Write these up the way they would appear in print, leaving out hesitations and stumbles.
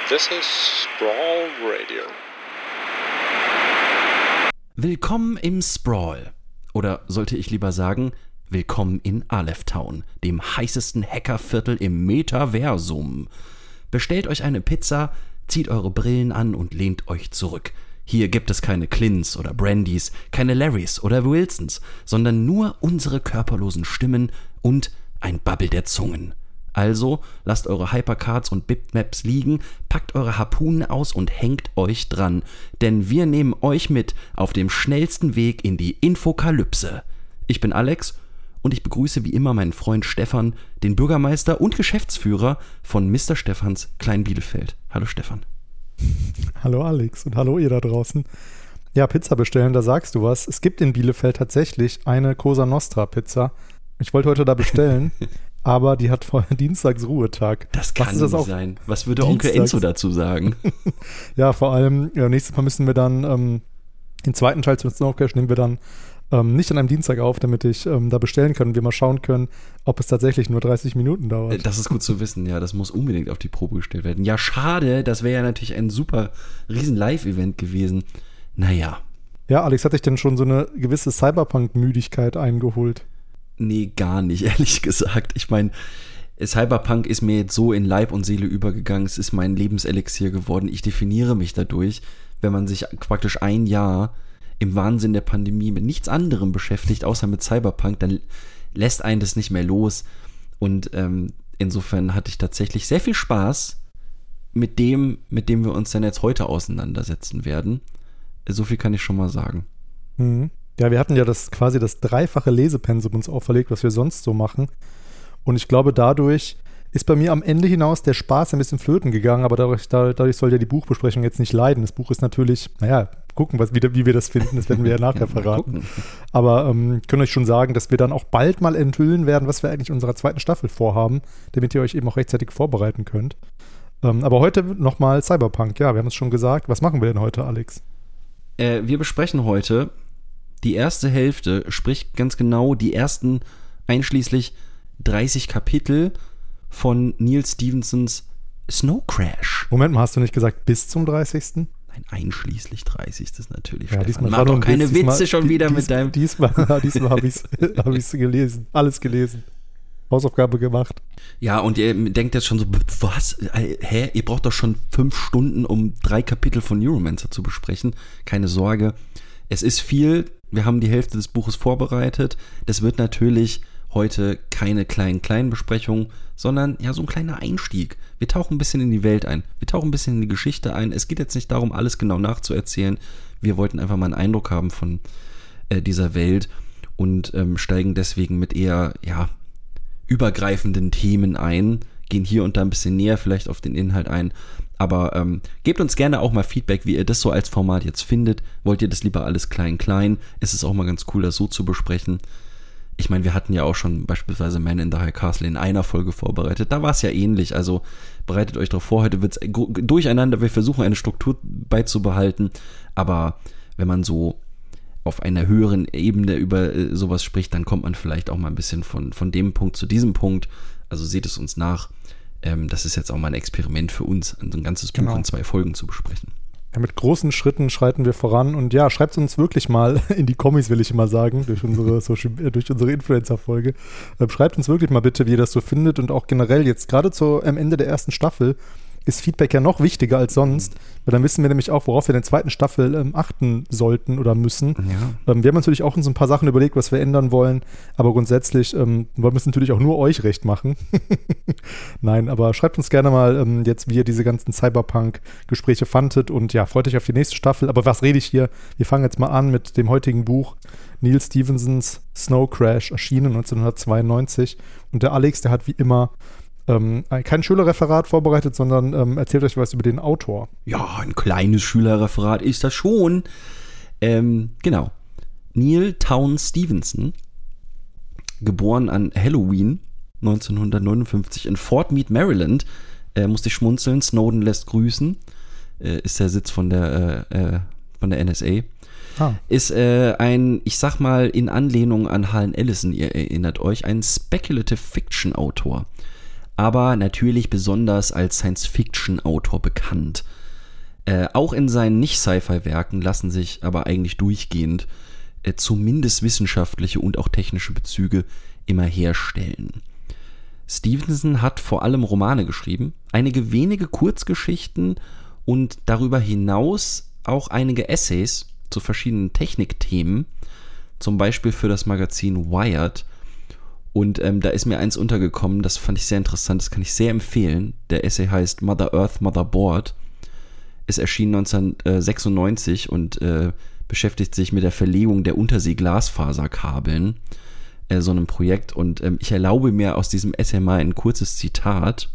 This is Sprawl Radio. Willkommen im Sprawl. Oder sollte ich lieber sagen, willkommen in Aleph Town, dem heißesten Hackerviertel im Metaversum. Bestellt euch eine Pizza, zieht eure Brillen an und lehnt euch zurück. Hier gibt es keine Clint's oder Brandys, keine Larrys oder Wilsons, sondern nur unsere körperlosen Stimmen und ein Babbel der Zungen. Also lasst eure Hypercards und Bitmaps liegen, packt eure Harpunen aus und hängt euch dran, denn wir nehmen euch mit auf dem schnellsten Weg in die Infokalypse. Ich bin Alex und ich begrüße wie immer meinen Freund Stefan, den Bürgermeister und Geschäftsführer von Mr. Stephans Klein-Bielefeld. Hallo Stefan. Hallo Alex und hallo ihr da draußen. Ja, Pizza bestellen, da sagst du was. Es gibt in Bielefeld tatsächlich eine Cosa Nostra Pizza. Ich wollte heute da bestellen. Aber die hat vorher Dienstags Ruhetag. Das kann nicht sein. Was würde Onkel Enzo dazu sagen? Ja, vor allem, nächstes Mal müssen wir dann den zweiten Teil zu Snow Crash nehmen wir dann nicht an einem Dienstag auf, damit ich da bestellen kann und wir mal schauen können, ob es tatsächlich nur 30 Minuten dauert. Das ist gut zu wissen, ja, das muss unbedingt auf die Probe gestellt werden. Ja, schade, das wäre ja natürlich ein super riesen Live-Event gewesen. Naja. Ja, Alex, hat dich denn schon so eine gewisse Cyberpunk-Müdigkeit eingeholt? Nee, gar nicht, ehrlich gesagt. Ich meine, Cyberpunk ist mir jetzt so in Leib und Seele übergegangen. Es ist mein Lebenselixier geworden. Ich definiere mich dadurch, wenn man sich praktisch ein Jahr im Wahnsinn der Pandemie mit nichts anderem beschäftigt, außer mit Cyberpunk, dann lässt einen das nicht mehr los. Und insofern hatte ich tatsächlich sehr viel Spaß mit dem wir uns dann jetzt heute auseinandersetzen werden. So viel kann ich schon mal sagen. Mhm. Ja, wir hatten ja quasi das dreifache Lesepensum uns auferlegt, was wir sonst so machen. Und ich glaube, dadurch ist bei mir am Ende hinaus der Spaß ein bisschen flöten gegangen, aber dadurch soll ja die Buchbesprechung jetzt nicht leiden. Das Buch ist natürlich, gucken, wie wir das finden, das werden wir ja nachher verraten. Aber können euch schon sagen, dass wir dann auch bald mal enthüllen werden, was wir eigentlich in unserer zweiten Staffel vorhaben, damit ihr euch eben auch rechtzeitig vorbereiten könnt. Aber heute nochmal Cyberpunk. Ja, wir haben es schon gesagt. Was machen wir denn heute, Alex? Wir besprechen heute die erste Hälfte, sprich ganz genau die ersten einschließlich 30 Kapitel von Neal Stephensons Snow Crash. Moment mal, hast du nicht gesagt bis zum 30.? Nein, einschließlich 30. natürlich. Ja, Stefan, mach doch keine Witze schon wieder mit deinem... Diesmal habe ich gelesen, alles gelesen. Hausaufgabe gemacht. Ja, und ihr denkt jetzt schon so, was? Hä? Ihr braucht doch schon 5 Stunden, um 3 Kapitel von Neuromancer zu besprechen. Keine Sorge. Es ist viel. Wir haben die Hälfte des Buches vorbereitet. Das wird natürlich heute keine kleinen Besprechung, sondern ja so ein kleiner Einstieg. Wir tauchen ein bisschen in die Welt ein. Wir tauchen ein bisschen in die Geschichte ein. Es geht jetzt nicht darum, alles genau nachzuerzählen. Wir wollten einfach mal einen Eindruck haben von dieser Welt und steigen deswegen mit eher übergreifenden Themen ein. Gehen hier und da ein bisschen näher vielleicht auf den Inhalt ein. Aber gebt uns gerne auch mal Feedback, wie ihr das so als Format jetzt findet. Wollt ihr das lieber alles klein? Es ist auch mal ganz cool, das so zu besprechen. Ich meine, wir hatten ja auch schon beispielsweise Man in the High Castle in einer Folge vorbereitet. Da war es ja ähnlich. Also bereitet euch darauf vor. Heute wird es durcheinander. Wir versuchen eine Struktur beizubehalten. Aber wenn man so auf einer höheren Ebene über sowas spricht, dann kommt man vielleicht auch mal ein bisschen von dem Punkt zu diesem Punkt. Also seht es uns nach. Das ist jetzt auch mal ein Experiment für uns, ein ganzes Buch in 2 Folgen zu besprechen. Ja, mit großen Schritten schreiten wir voran und ja, schreibt uns wirklich mal in die Kommis, will ich immer sagen, durch unsere Influencer-Folge. Schreibt uns wirklich mal bitte, wie ihr das so findet und auch generell jetzt gerade am Ende der ersten Staffel ist Feedback ja noch wichtiger als sonst, weil dann wissen wir nämlich auch, worauf wir in der zweiten Staffel achten sollten oder müssen. Ja. Wir haben natürlich auch uns ein paar Sachen überlegt, was wir ändern wollen, aber grundsätzlich wollen wir es natürlich auch nur euch recht machen. Nein, aber schreibt uns gerne mal jetzt, wie ihr diese ganzen Cyberpunk-Gespräche fandet und ja, freut euch auf die nächste Staffel. Aber was rede ich hier? Wir fangen jetzt mal an mit dem heutigen Buch Neal Stephensons Snow Crash, erschienen 1992 und der Alex, der hat wie immer kein Schülerreferat vorbereitet, sondern erzählt euch was über den Autor. Ja, ein kleines Schülerreferat ist das schon. Genau. Neal Town Stephenson, geboren an Halloween 1959 in Fort Meade, Maryland, musste ich schmunzeln, Snowden lässt grüßen, ist der Sitz von der NSA. Ist ein, ich sag mal in Anlehnung an Harlan Ellison, ihr erinnert euch, ein Speculative Fiction Autor. aber natürlich besonders als Science-Fiction-Autor bekannt. Auch in seinen Nicht-Sci-Fi-Werken lassen sich aber eigentlich durchgehend zumindest wissenschaftliche und auch technische Bezüge immer herstellen. Stevenson hat vor allem Romane geschrieben, einige wenige Kurzgeschichten und darüber hinaus auch einige Essays zu verschiedenen Technikthemen, zum Beispiel für das Magazin Wired. Und da ist mir eins untergekommen, das fand ich sehr interessant, das kann ich sehr empfehlen. Der Essay heißt Mother Earth, Motherboard. Es erschien 1996 und beschäftigt sich mit der Verlegung der Untersee-Glasfaserkabeln, so einem Projekt. Und ich erlaube mir aus diesem Essay mal ein kurzes Zitat.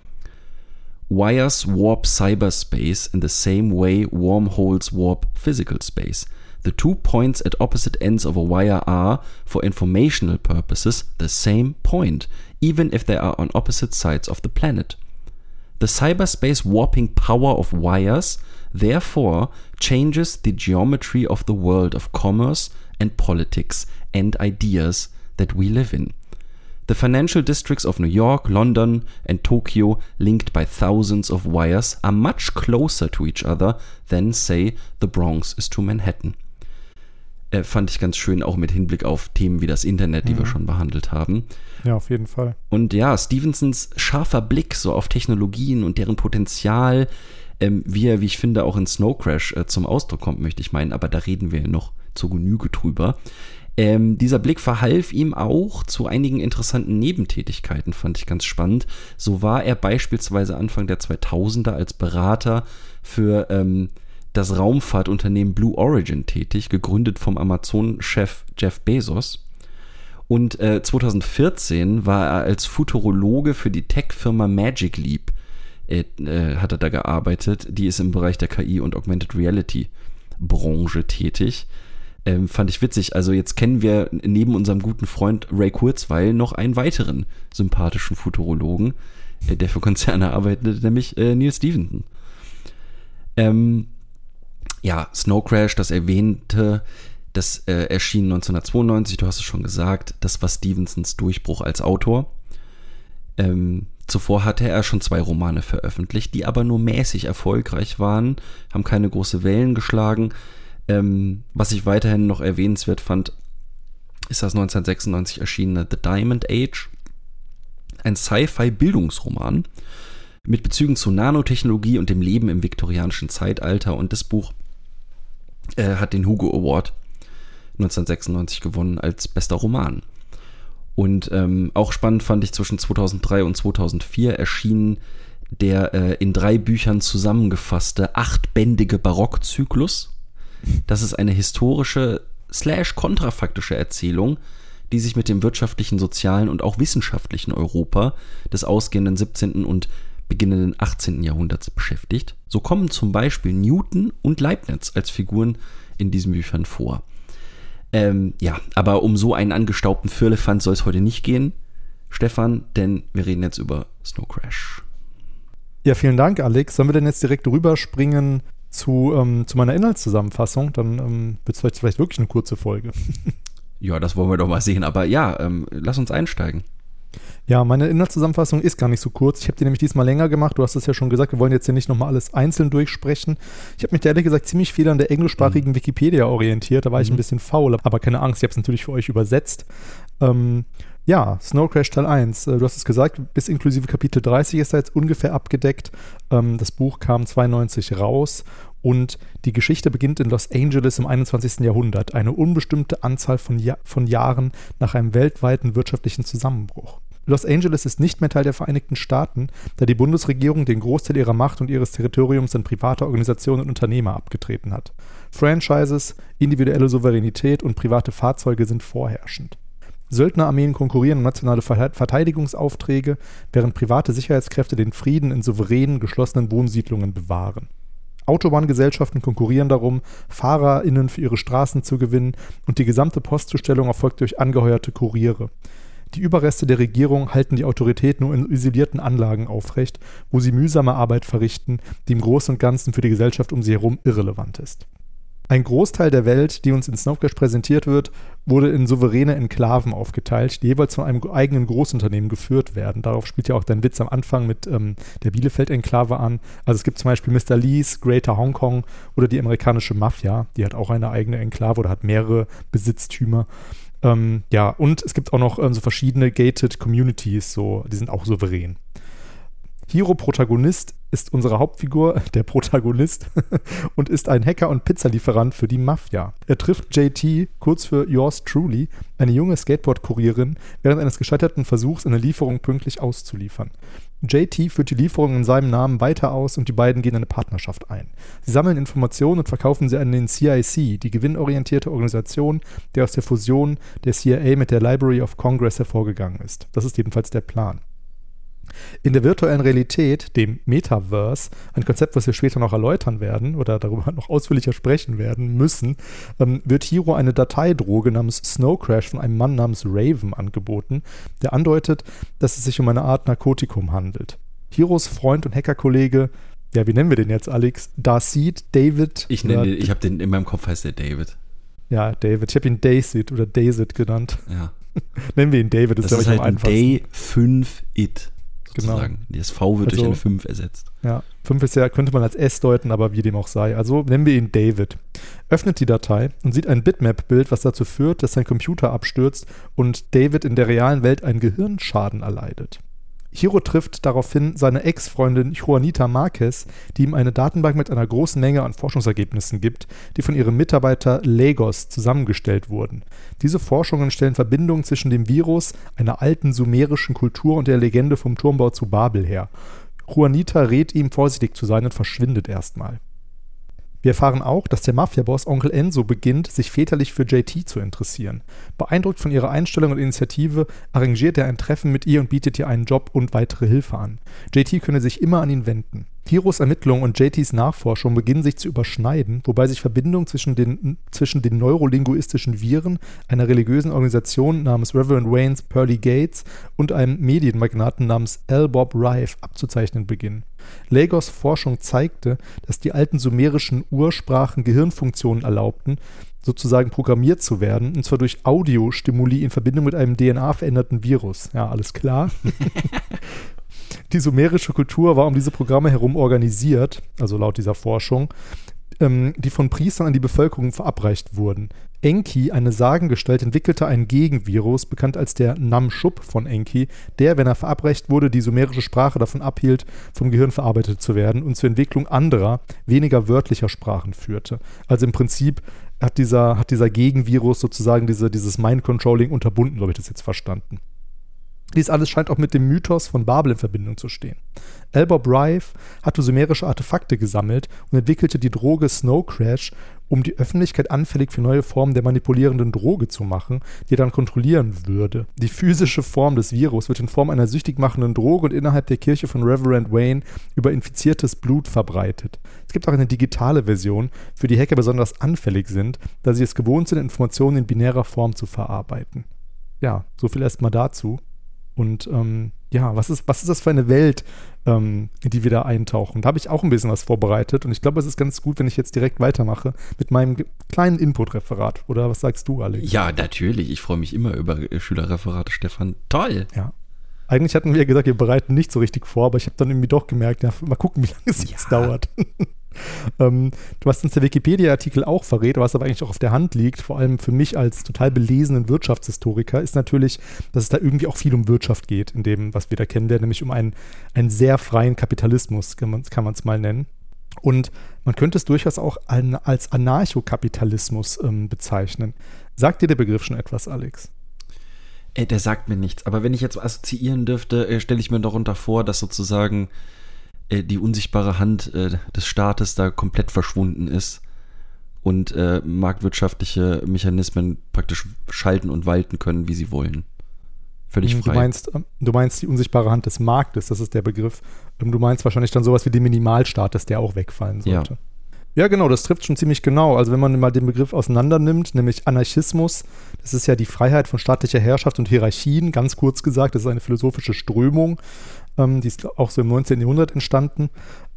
Wires warp cyberspace in the same way wormholes warp physical space. The 2 points at opposite ends of a wire are, for informational purposes, the same point, even if they are on opposite sides of the planet. The cyberspace warping power of wires, therefore, changes the geometry of the world of commerce and politics and ideas that we live in. The financial districts of New York, London and Tokyo, linked by thousands of wires, are much closer to each other than, say, the Bronx is to Manhattan. Fand ich ganz schön, auch mit Hinblick auf Themen wie das Internet, die wir schon behandelt haben. Ja, auf jeden Fall. Und ja, Stevensons scharfer Blick so auf Technologien und deren Potenzial, wie er, wie ich finde, auch in Snow Crash zum Ausdruck kommt, möchte ich meinen, aber da reden wir noch zur Genüge drüber. Dieser Blick verhalf ihm auch zu einigen interessanten Nebentätigkeiten, fand ich ganz spannend. So war er beispielsweise Anfang der 2000er als Berater für das Raumfahrtunternehmen Blue Origin tätig, gegründet vom Amazon-Chef Jeff Bezos. Und 2014 war er als Futurologe für die Tech-Firma Magic Leap, hat er da gearbeitet. Die ist im Bereich der KI und Augmented Reality Branche tätig. Fand ich witzig. Also jetzt kennen wir neben unserem guten Freund Ray Kurzweil noch einen weiteren sympathischen Futurologen, der für Konzerne arbeitet, nämlich Neal Stephenson. Ja, Snow Crash, das erwähnte, das erschien 1992, du hast es schon gesagt, das war Stevensons Durchbruch als Autor. Zuvor hatte er schon 2 Romane veröffentlicht, die aber nur mäßig erfolgreich waren, haben keine große Wellen geschlagen. Was ich weiterhin noch erwähnenswert fand, ist das 1996 erschienene The Diamond Age, ein Sci-Fi-Bildungsroman mit Bezügen zu Nanotechnologie und dem Leben im viktorianischen Zeitalter, und das Buch hat den Hugo Award 1996 gewonnen als bester Roman. Und auch spannend fand ich, zwischen 2003 und 2004 erschien der in 3 Büchern zusammengefasste 8-bändige Barockzyklus. Das ist eine historische / kontrafaktische Erzählung, die sich mit dem wirtschaftlichen, sozialen und auch wissenschaftlichen Europa des ausgehenden 17. und beginnenden 18. Jahrhunderts beschäftigt. So kommen zum Beispiel Newton und Leibniz als Figuren in diesen Büchern vor. Ja, aber um so einen angestaubten Firlefanz soll es heute nicht gehen, Stefan, denn wir reden jetzt über Snow Crash. Ja, vielen Dank, Alex. Sollen wir denn jetzt direkt rüberspringen zu meiner Inhaltszusammenfassung? Dann wird es vielleicht wirklich eine kurze Folge. Ja, das wollen wir doch mal sehen. Aber ja, lass uns einsteigen. Ja, meine Inhaltszusammenfassung ist gar nicht so kurz. Ich habe die nämlich diesmal länger gemacht. Du hast es ja schon gesagt, wir wollen jetzt hier nicht nochmal alles einzeln durchsprechen. Ich habe mich da ehrlich gesagt ziemlich viel an der englischsprachigen Wikipedia orientiert. Da war ich ein bisschen faul, aber keine Angst, ich habe es natürlich für euch übersetzt. Ja, Snow Crash Teil 1. Du hast es gesagt, bis inklusive Kapitel 30 ist da jetzt ungefähr abgedeckt. Das Buch kam 92 raus und die Geschichte beginnt in Los Angeles im 21. Jahrhundert. Eine unbestimmte Anzahl von Jahren nach einem weltweiten wirtschaftlichen Zusammenbruch. Los Angeles ist nicht mehr Teil der Vereinigten Staaten, da die Bundesregierung den Großteil ihrer Macht und ihres Territoriums an private Organisationen und Unternehmer abgetreten hat. Franchises, individuelle Souveränität und private Fahrzeuge sind vorherrschend. Söldnerarmeen konkurrieren um nationale Verteidigungsaufträge, während private Sicherheitskräfte den Frieden in souveränen, geschlossenen Wohnsiedlungen bewahren. Autobahngesellschaften konkurrieren darum, FahrerInnen für ihre Straßen zu gewinnen, und die gesamte Postzustellung erfolgt durch angeheuerte Kuriere. Die Überreste der Regierung halten die Autorität nur in isolierten Anlagen aufrecht, wo sie mühsame Arbeit verrichten, die im Großen und Ganzen für die Gesellschaft um sie herum irrelevant ist. Ein Großteil der Welt, die uns in Snow Crash präsentiert wird, wurde in souveräne Enklaven aufgeteilt, die jeweils von einem eigenen Großunternehmen geführt werden. Darauf spielt ja auch dein Witz am Anfang mit der Bielefeld-Enklave an. Also es gibt zum Beispiel Mr. Lee's Greater Hong Kong oder die amerikanische Mafia, die hat auch eine eigene Enklave oder hat mehrere Besitztümer. Ja, und es gibt auch noch so verschiedene gated Communities, so, die sind auch souverän. Hiro Protagonist ist unsere Hauptfigur, der Protagonist, und ist ein Hacker und Pizzalieferant für die Mafia. Er trifft JT, kurz für Yours Truly, eine junge Skateboard-Kurierin, während eines gescheiterten Versuchs, eine Lieferung pünktlich auszuliefern. JT führt die Lieferung in seinem Namen weiter aus und die beiden gehen eine Partnerschaft ein. Sie sammeln Informationen und verkaufen sie an den CIC, die gewinnorientierte Organisation, die aus der Fusion der CIA mit der Library of Congress hervorgegangen ist. Das ist jedenfalls der Plan. In der virtuellen Realität, dem Metaverse, ein Konzept, was wir später noch erläutern werden oder darüber noch ausführlicher sprechen werden müssen, wird Hiro eine Dateidroge namens Snow Crash von einem Mann namens Raven angeboten, der andeutet, dass es sich um eine Art Narkotikum handelt. Hiros Freund und Hackerkollege, ja, wie nennen wir den jetzt, Alex? Darseed, David? Ich habe den in meinem Kopf, heißt der David. Ja, David. Ich habe ihn Dayseed oder Dayseed genannt. Ja. Nennen wir ihn David, das ist halt ein Day 5 It. Sozusagen. Genau. Das V wird durch eine 5 ersetzt. Ja, 5 ist ja, könnte man als S deuten, aber wie dem auch sei. Also nennen wir ihn David. Öffnet die Datei und sieht ein Bitmap-Bild, was dazu führt, dass sein Computer abstürzt und David in der realen Welt einen Gehirnschaden erleidet. Hiro trifft daraufhin seine Ex-Freundin Juanita Marquez, die ihm eine Datenbank mit einer großen Menge an Forschungsergebnissen gibt, die von ihrem Mitarbeiter Lagos zusammengestellt wurden. Diese Forschungen stellen Verbindungen zwischen dem Virus, einer alten sumerischen Kultur und der Legende vom Turmbau zu Babel her. Juanita rät ihm, vorsichtig zu sein und verschwindet erstmal. Wir erfahren auch, dass der Mafia-Boss Onkel Enzo beginnt, sich väterlich für JT zu interessieren. Beeindruckt von ihrer Einstellung und Initiative arrangiert er ein Treffen mit ihr und bietet ihr einen Job und weitere Hilfe an. JT könne sich immer an ihn wenden. Hiros Ermittlungen und JTs Nachforschung beginnen sich zu überschneiden, wobei sich Verbindungen zwischen den neurolinguistischen Viren, einer religiösen Organisation namens Reverend Wayne's Pearly Gates und einem Medienmagnaten namens L. Bob Rife abzuzeichnen beginnen. Lagos Forschung zeigte, dass die alten sumerischen Ursprachen Gehirnfunktionen erlaubten, sozusagen programmiert zu werden, und zwar durch Audiostimuli in Verbindung mit einem DNA-veränderten Virus. Ja, alles klar. Die sumerische Kultur war um diese Programme herum organisiert, also laut dieser Forschung, die von Priestern an die Bevölkerung verabreicht wurden. Enki, eine Sagengestalt, entwickelte einen Gegenvirus, bekannt als der Namshub von Enki, der, wenn er verabreicht wurde, die sumerische Sprache davon abhielt, vom Gehirn verarbeitet zu werden und zur Entwicklung anderer, weniger wörtlicher Sprachen führte. Also im Prinzip hat dieser Gegenvirus sozusagen dieses Mind-Controlling unterbunden, so habe ich das jetzt verstanden. Dies alles scheint auch mit dem Mythos von Babel in Verbindung zu stehen. L. Bob Rife hatte sumerische Artefakte gesammelt und entwickelte die Droge Snow Crash, um die Öffentlichkeit anfällig für neue Formen der manipulierenden Droge zu machen, die er dann kontrollieren würde. Die physische Form des Virus wird in Form einer süchtig machenden Droge und innerhalb der Kirche von Reverend Wayne über infiziertes Blut verbreitet. Es gibt auch eine digitale Version, für die Hacker besonders anfällig sind, da sie es gewohnt sind, Informationen in binärer Form zu verarbeiten. Ja, so viel erstmal dazu. Und ja, was ist das für eine Welt, in die wir da eintauchen? Da habe ich auch ein bisschen was vorbereitet und ich glaube, es ist ganz gut, wenn ich jetzt direkt weitermache mit meinem kleinen Input-Referat. Oder was sagst du, Alex? Ja, natürlich. Ich freue mich immer über Schülerreferate, Stefan. Toll! Ja. Eigentlich hatten wir gesagt, wir bereiten nicht so richtig vor, aber ich habe dann irgendwie doch gemerkt, ja, mal gucken, wie lange es jetzt dauert. Du hast uns der Wikipedia-Artikel auch verrät, was aber eigentlich auch auf der Hand liegt, vor allem für mich als total belesenen Wirtschaftshistoriker, ist natürlich, dass es da irgendwie auch viel um Wirtschaft geht, in dem, was wir da kennenlernen, nämlich um einen sehr freien Kapitalismus, kann man es mal nennen. Und man könnte es durchaus auch als Anarchokapitalismus bezeichnen. Sagt dir der Begriff schon etwas, Alex? Der sagt mir nichts, aber wenn ich jetzt assoziieren dürfte, stelle ich mir darunter vor, dass sozusagen die unsichtbare Hand des Staates da komplett verschwunden ist und marktwirtschaftliche Mechanismen praktisch schalten und walten können, wie sie wollen. Völlig frei. Du meinst die unsichtbare Hand des Marktes, das ist der Begriff. Du meinst wahrscheinlich dann sowas wie den Minimalstaat, dass der auch wegfallen sollte. Ja, genau, das trifft schon ziemlich genau. Also wenn man mal den Begriff auseinander nimmt, nämlich Anarchismus, das ist ja die Freiheit von staatlicher Herrschaft und Hierarchien, ganz kurz gesagt, das ist eine philosophische Strömung, die ist auch so im 19. Jahrhundert entstanden.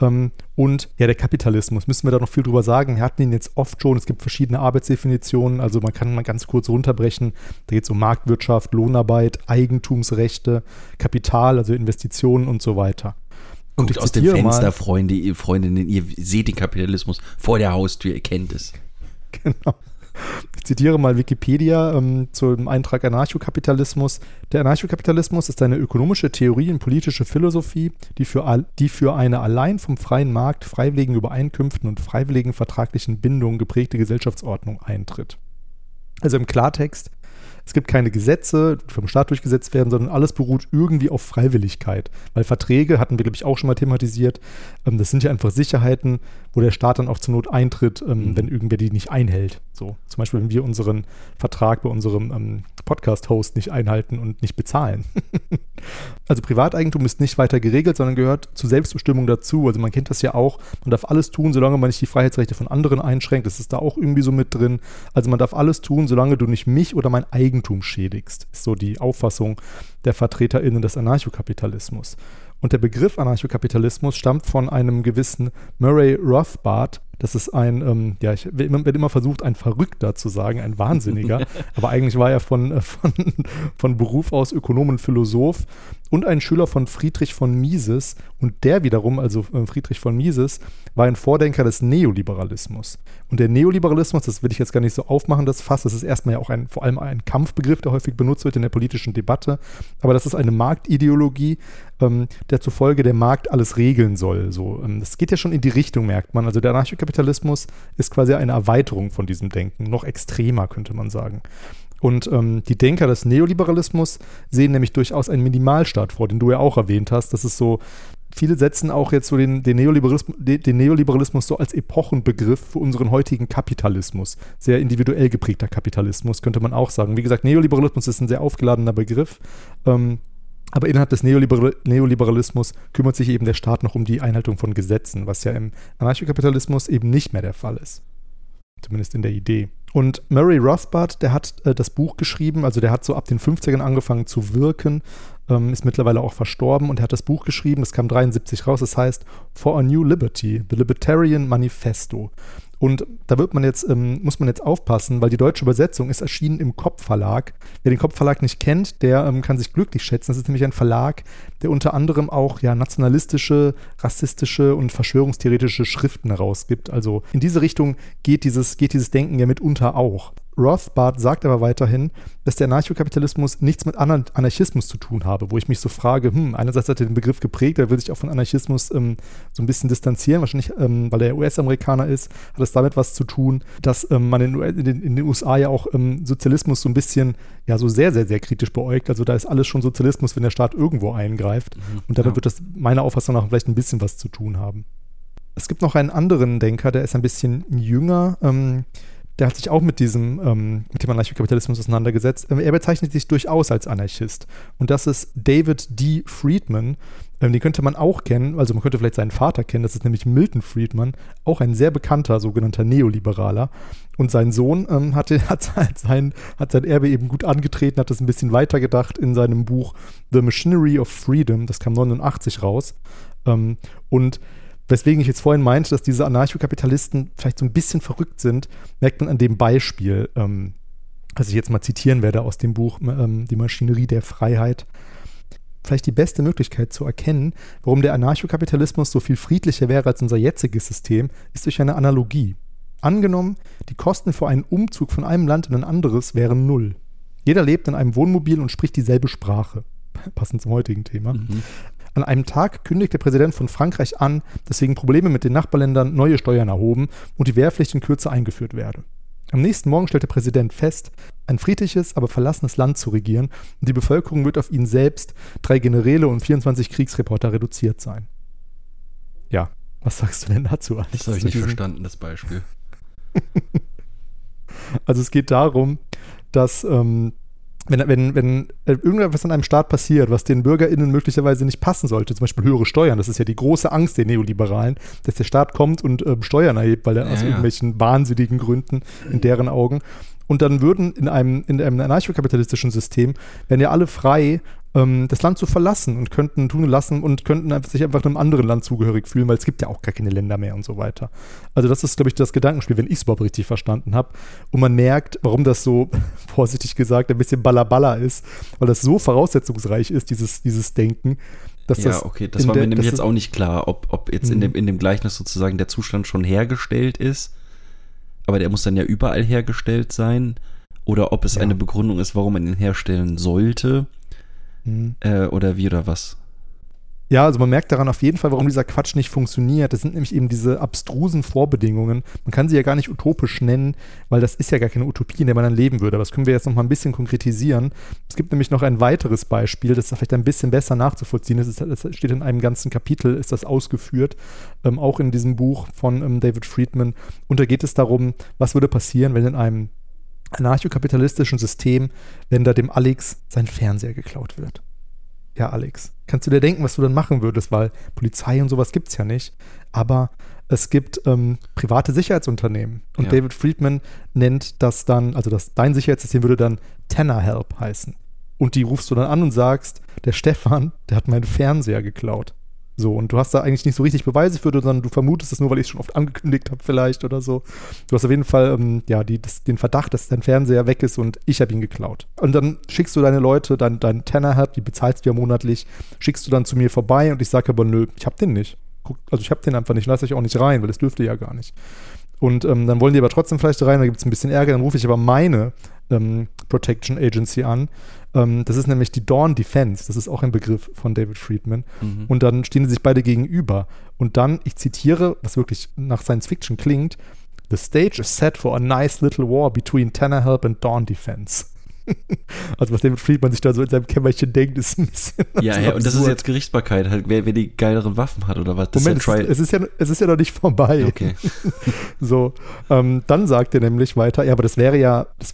Und ja, der Kapitalismus, müssen wir da noch viel drüber sagen. Wir hatten ihn jetzt oft schon, es gibt verschiedene Arbeitsdefinitionen, also man kann mal ganz kurz runterbrechen. Da geht es um Marktwirtschaft, Lohnarbeit, Eigentumsrechte, Kapital, also Investitionen und so weiter. Und Guckt aus dem Fenster, Freundinnen, ihr seht den Kapitalismus vor der Haustür, ihr kennt es. Genau. Ich zitiere mal Wikipedia zum Eintrag Anarchokapitalismus. Der Anarchokapitalismus ist eine ökonomische Theorie und politische Philosophie, die für eine allein vom freien Markt, freiwilligen Übereinkünften und freiwilligen vertraglichen Bindungen geprägte Gesellschaftsordnung eintritt. Also im Klartext, es gibt keine Gesetze, die vom Staat durchgesetzt werden, sondern alles beruht irgendwie auf Freiwilligkeit. Weil Verträge, hatten wir, glaube ich, auch schon mal thematisiert, das sind ja einfach Sicherheiten, wo der Staat dann auch zur Not eintritt, wenn irgendwer die nicht einhält. So, zum Beispiel, wenn wir unseren Vertrag bei unserem Podcast-Host nicht einhalten und nicht bezahlen. Also Privateigentum ist nicht weiter geregelt, sondern gehört zur Selbstbestimmung dazu. Also man kennt das ja auch, man darf alles tun, solange man nicht die Freiheitsrechte von anderen einschränkt. Das ist da auch irgendwie so mit drin. Also man darf alles tun, solange du nicht mich oder mein Eigentum schädigst. Ist so die Auffassung der VertreterInnen des Anarchokapitalismus. Und der Begriff Anarchokapitalismus stammt von einem gewissen Murray Rothbard. Das ist ein, ich werde immer versucht, ein Verrückter zu sagen, ein Wahnsinniger. Aber eigentlich war er von Beruf aus Ökonom und Philosoph und ein Schüler von Friedrich von Mises. Und der wiederum, also Friedrich von Mises, war ein Vordenker des Neoliberalismus. Und der Neoliberalismus, das will ich jetzt gar nicht so aufmachen, das Fass, das ist erstmal ja auch vor allem ein Kampfbegriff, der häufig benutzt wird in der politischen Debatte. Aber das ist eine Marktideologie, der zufolge der Markt alles regeln soll. So, das geht ja schon in die Richtung, merkt man. Also der Anarchokapitalismus ist quasi eine Erweiterung von diesem Denken, noch extremer, könnte man sagen. Und die Denker des Neoliberalismus sehen nämlich durchaus einen Minimalstaat vor, den du ja auch erwähnt hast. Das ist so, viele setzen auch jetzt so den Neoliberalismus so als Epochenbegriff für unseren heutigen Kapitalismus. Sehr individuell geprägter Kapitalismus, könnte man auch sagen. Wie gesagt, Neoliberalismus ist ein sehr aufgeladener Begriff. Aber innerhalb des Neoliberalismus kümmert sich eben der Staat noch um die Einhaltung von Gesetzen, was ja im Anarchokapitalismus eben nicht mehr der Fall ist. Zumindest in der Idee. Und Murray Rothbard, der hat das Buch geschrieben, also der hat so ab den 50ern angefangen zu wirken, ist mittlerweile auch verstorben und er hat das Buch geschrieben, das kam 73 raus, das heißt For a New Liberty, The Libertarian Manifesto. Und da muss man jetzt aufpassen, weil die deutsche Übersetzung ist erschienen im Kopp Verlag. Wer den Kopp Verlag nicht kennt, der kann sich glücklich schätzen. Das ist nämlich ein Verlag, der unter anderem auch nationalistische, rassistische und verschwörungstheoretische Schriften herausgibt. Also in diese Richtung geht dieses Denken ja mitunter auch. Rothbard sagt aber weiterhin, dass der Anarchokapitalismus nichts mit Anarchismus zu tun habe, wo ich mich so frage, einerseits hat er den Begriff geprägt, er will sich auch von Anarchismus so ein bisschen distanzieren, wahrscheinlich, weil er US-Amerikaner ist, hat es damit was zu tun, dass man in den USA ja auch Sozialismus so ein bisschen, so sehr, sehr, sehr kritisch beäugt, also da ist alles schon Sozialismus, wenn der Staat irgendwo eingreift und damit wird das meiner Auffassung nach vielleicht ein bisschen was zu tun haben. Es gibt noch einen anderen Denker, der ist ein bisschen jünger, der hat sich auch mit dem Anarchokapitalismus auseinandergesetzt. Er bezeichnet sich durchaus als Anarchist. Und das ist David D. Friedman. Den könnte man auch kennen, also man könnte vielleicht seinen Vater kennen, das ist nämlich Milton Friedman, auch ein sehr bekannter sogenannter Neoliberaler. Und sein Sohn hat sein Erbe eben gut angetreten, hat das ein bisschen weitergedacht in seinem Buch The Machinery of Freedom, das kam 89 raus. Und weswegen ich jetzt vorhin meinte, dass diese Anarchokapitalisten vielleicht so ein bisschen verrückt sind, merkt man an dem Beispiel, was ich jetzt mal zitieren werde aus dem Buch Die Maschinerie der Freiheit. Vielleicht die beste Möglichkeit zu erkennen, warum der Anarchokapitalismus so viel friedlicher wäre als unser jetziges System, ist durch eine Analogie. Angenommen, die Kosten für einen Umzug von einem Land in ein anderes wären 0. Jeder lebt in einem Wohnmobil und spricht dieselbe Sprache. Passend zum heutigen Thema. An einem Tag kündigt der Präsident von Frankreich an, dass wegen Probleme mit den Nachbarländern neue Steuern erhoben und die Wehrpflicht in Kürze eingeführt werde. Am nächsten Morgen stellt der Präsident fest, ein friedliches, aber verlassenes Land zu regieren und die Bevölkerung wird auf ihn selbst, 3 Generäle und 24 Kriegsreporter reduziert sein. Ja, was sagst du denn dazu? Das habe ich nicht verstanden, das Beispiel. Also es geht darum, dass wenn irgendwas an einem Staat passiert, was den BürgerInnen möglicherweise nicht passen sollte, zum Beispiel höhere Steuern, das ist ja die große Angst der Neoliberalen, dass der Staat kommt und Steuern erhebt, weil er aus irgendwelchen wahnsinnigen Gründen in deren Augen. Und dann würden in einem anarchokapitalistischen System, wären ja alle frei, das Land zu verlassen und könnten tun und lassen und könnten sich einfach einem anderen Land zugehörig fühlen, weil es gibt ja auch gar keine Länder mehr und so weiter. Also das ist, glaube ich, das Gedankenspiel, wenn ich es überhaupt richtig verstanden habe. Und man merkt, warum das so, vorsichtig gesagt, ein bisschen Balla ist, weil das so voraussetzungsreich ist, dieses Denken. Dass ja, okay, das war mir nämlich jetzt auch nicht klar, ob jetzt in dem Gleichnis sozusagen der Zustand schon hergestellt ist, aber der muss dann ja überall hergestellt sein, oder ob es eine Begründung ist, warum man ihn herstellen sollte. Oder wie oder was? Ja, also man merkt daran auf jeden Fall, warum dieser Quatsch nicht funktioniert. Das sind nämlich eben diese abstrusen Vorbedingungen. Man kann sie ja gar nicht utopisch nennen, weil das ist ja gar keine Utopie, in der man dann leben würde. Aber das können wir jetzt noch mal ein bisschen konkretisieren. Es gibt nämlich noch ein weiteres Beispiel, das ist vielleicht ein bisschen besser nachzuvollziehen. Das steht in einem ganzen Kapitel, ist das ausgeführt, auch in diesem Buch von David Friedman. Und da geht es darum, was würde passieren, wenn in einem anarchokapitalistischen System, wenn da dem Alex sein Fernseher geklaut wird. Ja, Alex, kannst du dir denken, was du dann machen würdest, weil Polizei und sowas gibt es ja nicht, aber es gibt private Sicherheitsunternehmen und David Friedman nennt das dann, also dein Sicherheitssystem würde dann TennorHelp heißen und die rufst du dann an und sagst, der Stefan, der hat meinen Fernseher geklaut. So, und du hast da eigentlich nicht so richtig Beweise für, sondern du vermutest es nur, weil ich es schon oft angekündigt habe vielleicht oder so. Du hast auf jeden Fall den Verdacht, dass dein Fernseher weg ist und ich habe ihn geklaut. Und dann schickst du deine Leute, deinen Tenor-Help, die bezahlst du ja monatlich, schickst du dann zu mir vorbei und ich sage aber, nö, ich habe den nicht. Also ich habe den einfach nicht, lasse ich auch nicht rein, weil das dürfte ja gar nicht. Und dann wollen die aber trotzdem vielleicht rein, da gibt es ein bisschen Ärger, dann rufe ich aber meine Protection Agency an. Das ist nämlich die Dawn Defense, das ist auch ein Begriff von David Friedman. Und dann stehen sie sich beide gegenüber. Und dann, ich zitiere, was wirklich nach Science Fiction klingt, "The stage is set for a nice little war between TennorHelp and Dawn Defense." Also was David Friedman sich da so in seinem Kämmerchen denkt, ist ein bisschen Ja, und das ist jetzt Gerichtsbarkeit, halt, wer die geileren Waffen hat oder was. Das Moment, es ist ja noch nicht vorbei. Okay. So, dann sagt er nämlich weiter, ja, aber das wäre ja, das